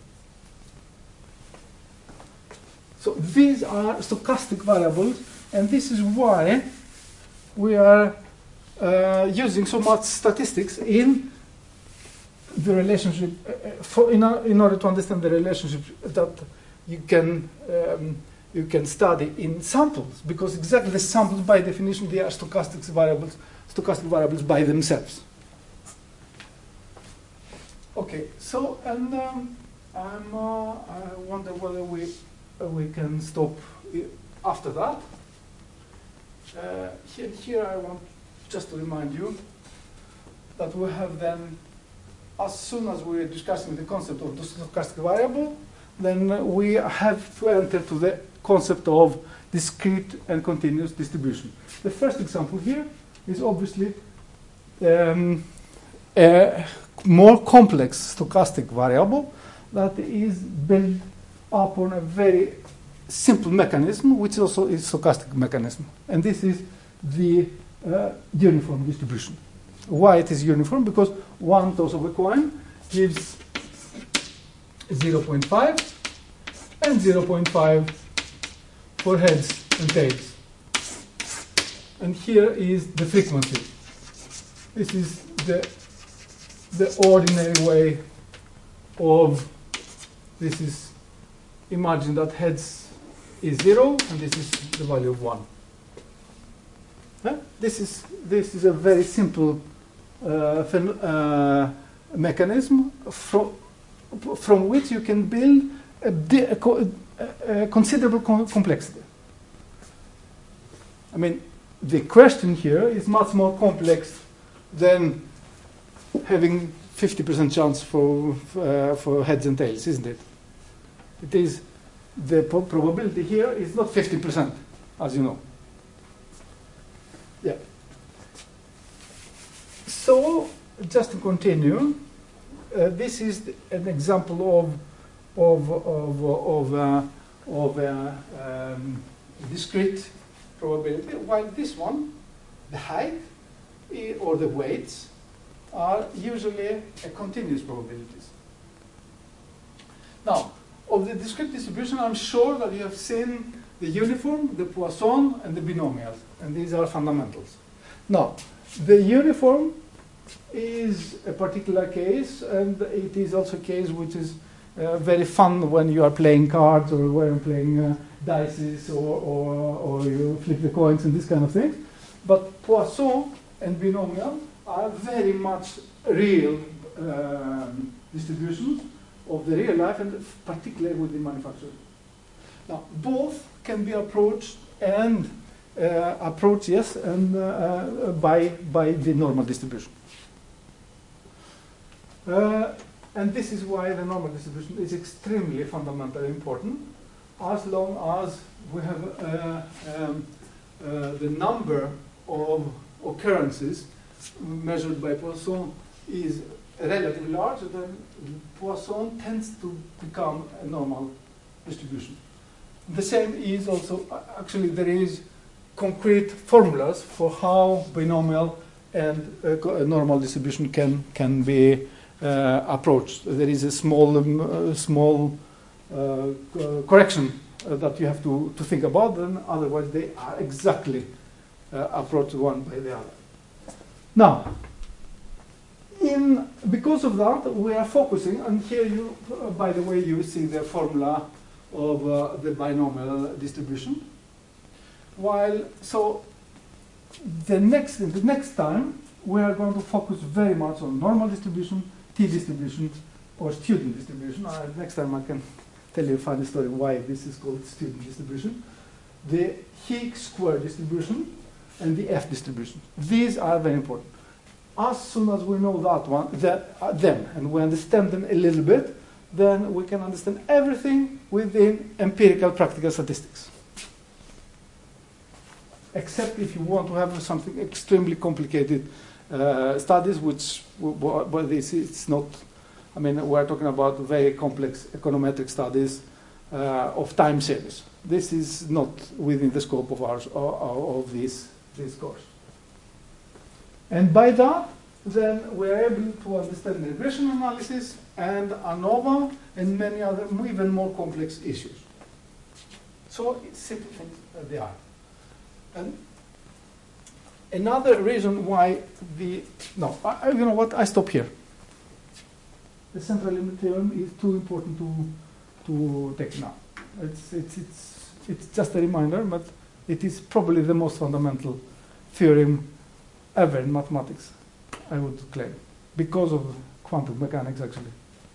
So these are stochastic variables, and this is why we are uh, using so much statistics in the relationship, uh, for in, uh, in order to understand the relationship that you can um, you can study in samples, because exactly the samples, by definition, they are stochastic variables, stochastic variables by themselves. Okay, so and um, I'm, uh, I wonder whether we uh, we can stop after that. Uh, here, here I want just to remind you that we have then, as soon as we're discussing the concept of the stochastic variable, then we have to enter to the concept of discrete and continuous distribution. The first example here is obviously um, a more complex stochastic variable that is built upon a very simple mechanism, which also is stochastic mechanism. And this is the uh, uniform distribution. Why it is uniform? Because one toss of a coin gives zero point five and zero point five for heads and tails. And here is the frequency. This is the, the ordinary way of, this is, imagine that heads is zero and this is the value of one. Huh? This is, this is a very simple uh, uh, mechanism from, from which you can build a, a, a, a considerable co complexity. I mean, the question here is much more complex than having fifty percent chance for, uh, for heads and tails, isn't it? It is, the pro probability here is not fifty percent, as you know. Yeah. So, just to continue, uh, this is an example of of of of, uh, of uh, um, discrete probability, while this one, the height or the weights, are usually a continuous probabilities. Now, of the discrete distribution, I'm sure that you have seen the uniform, the Poisson, and the binomial, and these are fundamentals. Now, the uniform is a particular case, and it is also a case which is uh, very fun when you are playing cards or when you're playing uh, dices or, or, or you flip the coins and this kind of thing. But Poisson and binomial are very much real um, distributions of the real life, and particularly with the manufacturer. Now, both can be approached and uh, approached, yes, and uh, uh, by by the normal distribution. Uh, and this is why the normal distribution is extremely fundamentally important, as long as we have uh, um, uh, the number of occurrences measured by Poisson is relatively large, then Poisson tends to become a normal distribution. The same is also, actually there is concrete formulas for how binomial and uh, normal distribution can, can be uh, approached. There is a small, um, uh, small uh, correction uh, that you have to, to think about, then otherwise they are exactly uh, approached one by the other. Now, in, because of that, we are focusing, and here you, uh, by the way, you see the formula of uh, the binomial distribution. While, so, the next, the next time, we are going to focus very much on normal distribution, t-distribution, or student distribution. Uh, next time I can tell you a funny story why this is called student distribution. The Higgs square distribution and the F distribution. These are very important. As soon as we know that one, that, uh, them, and we understand them a little bit, then we can understand everything within empirical practical statistics. Except if you want to have something extremely complicated uh, studies, which, but this it's not. I mean, we're talking about very complex econometric studies uh, of time series. This is not within the scope of ours of, of this this course. And by that, then we're able to understand regression analysis and ANOVA and many other even more complex issues. So it's simple things uh, they are. And another reason why the no, I, you know what? I stop here. The central limit theorem is too important to to take now. It's it's it's it's just a reminder, but it is probably the most fundamental theorem ever in mathematics, I would claim, because of quantum mechanics. Actually,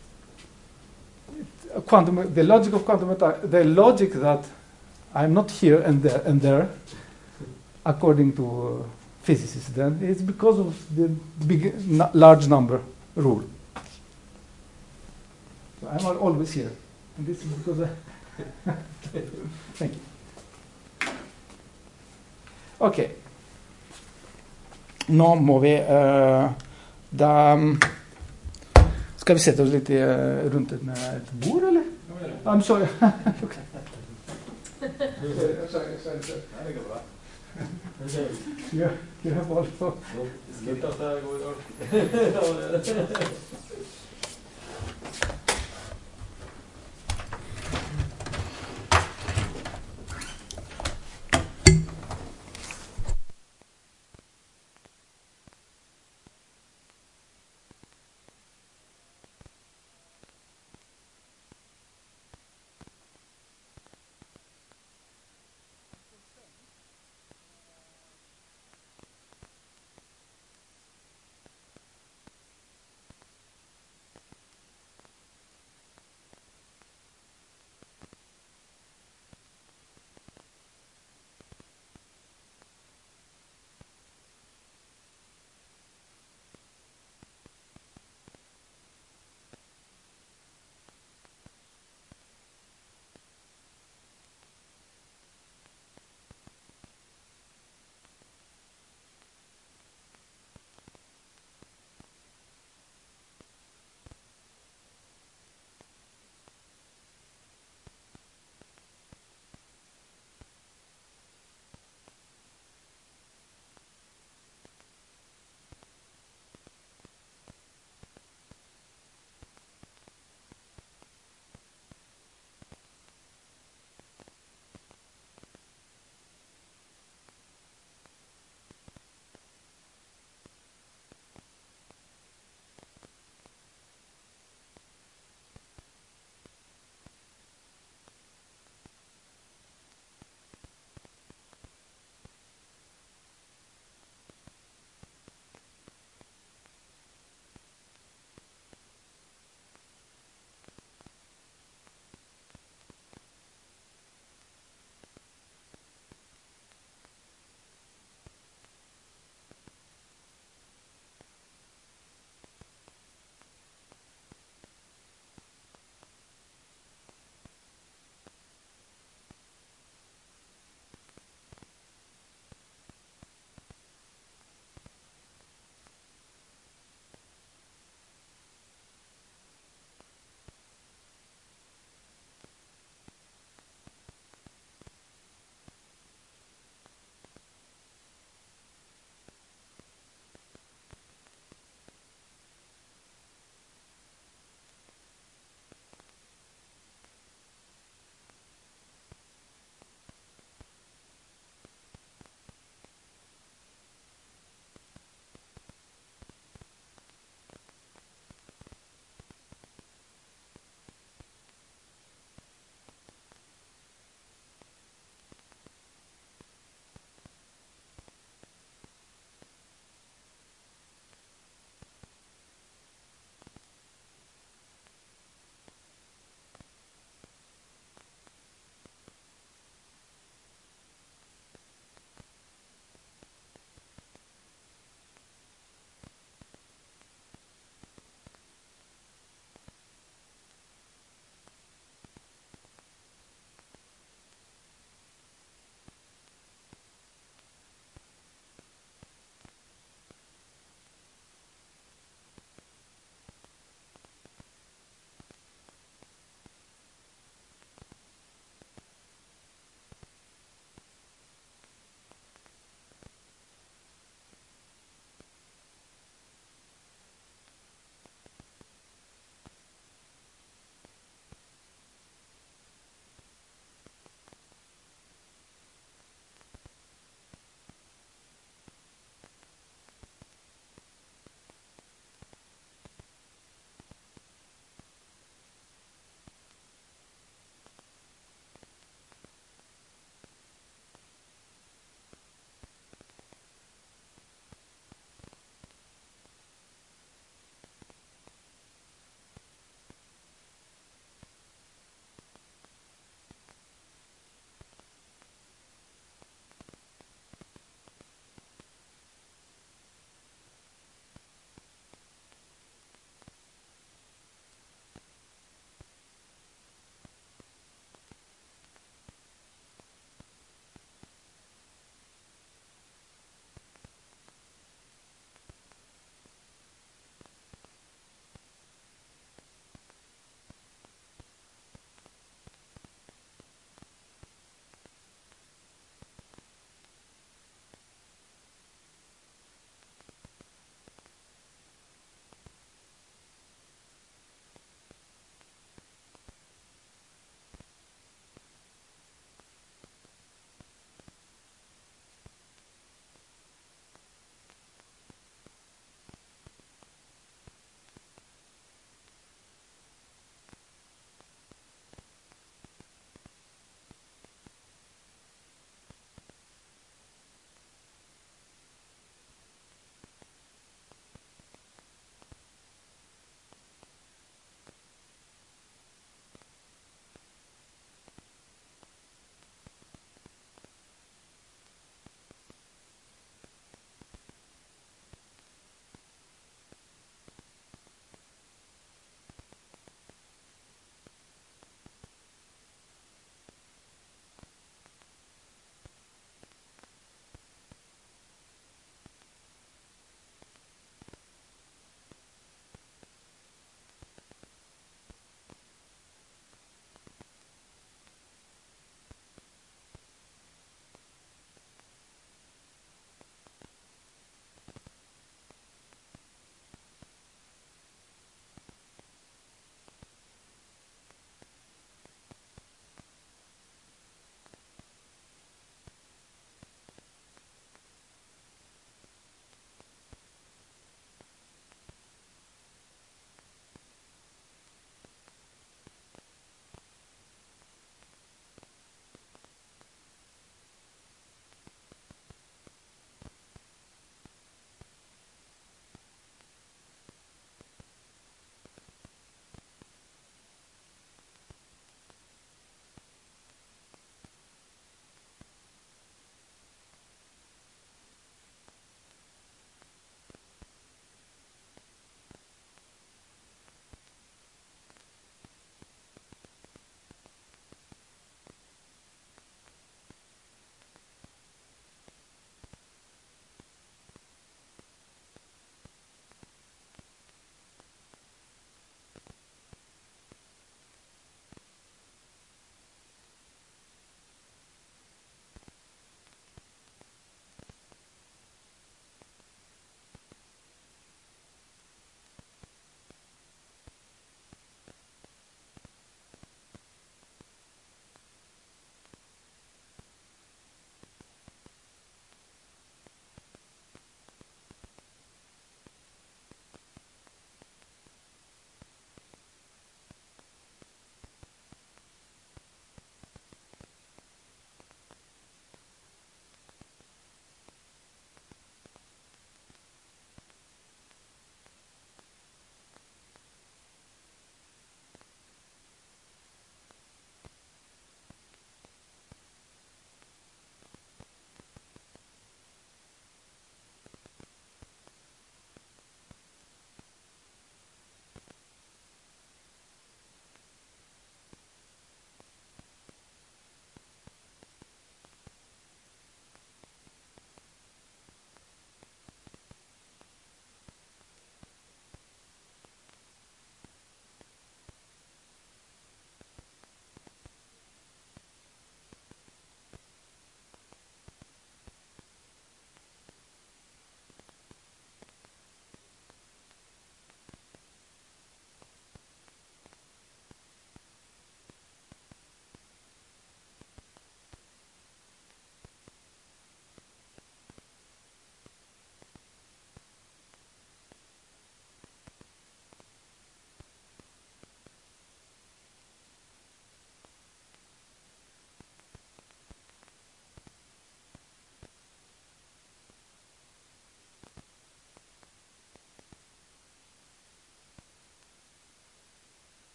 it, quantum the logic of quantum the logic that I'm not here and there and there. According to uh, physicists, then it's because of the big, n large number rule. So I'm al always here, and this is because I. Thank you. Okay. Nå må vi uh, da um, Skal vi sette oss litt i, uh, rundt et, et bord, eller? I'm sorry. Okay. sorry, sorry, sorry. Det går bra. Yeah, you have also. It's good.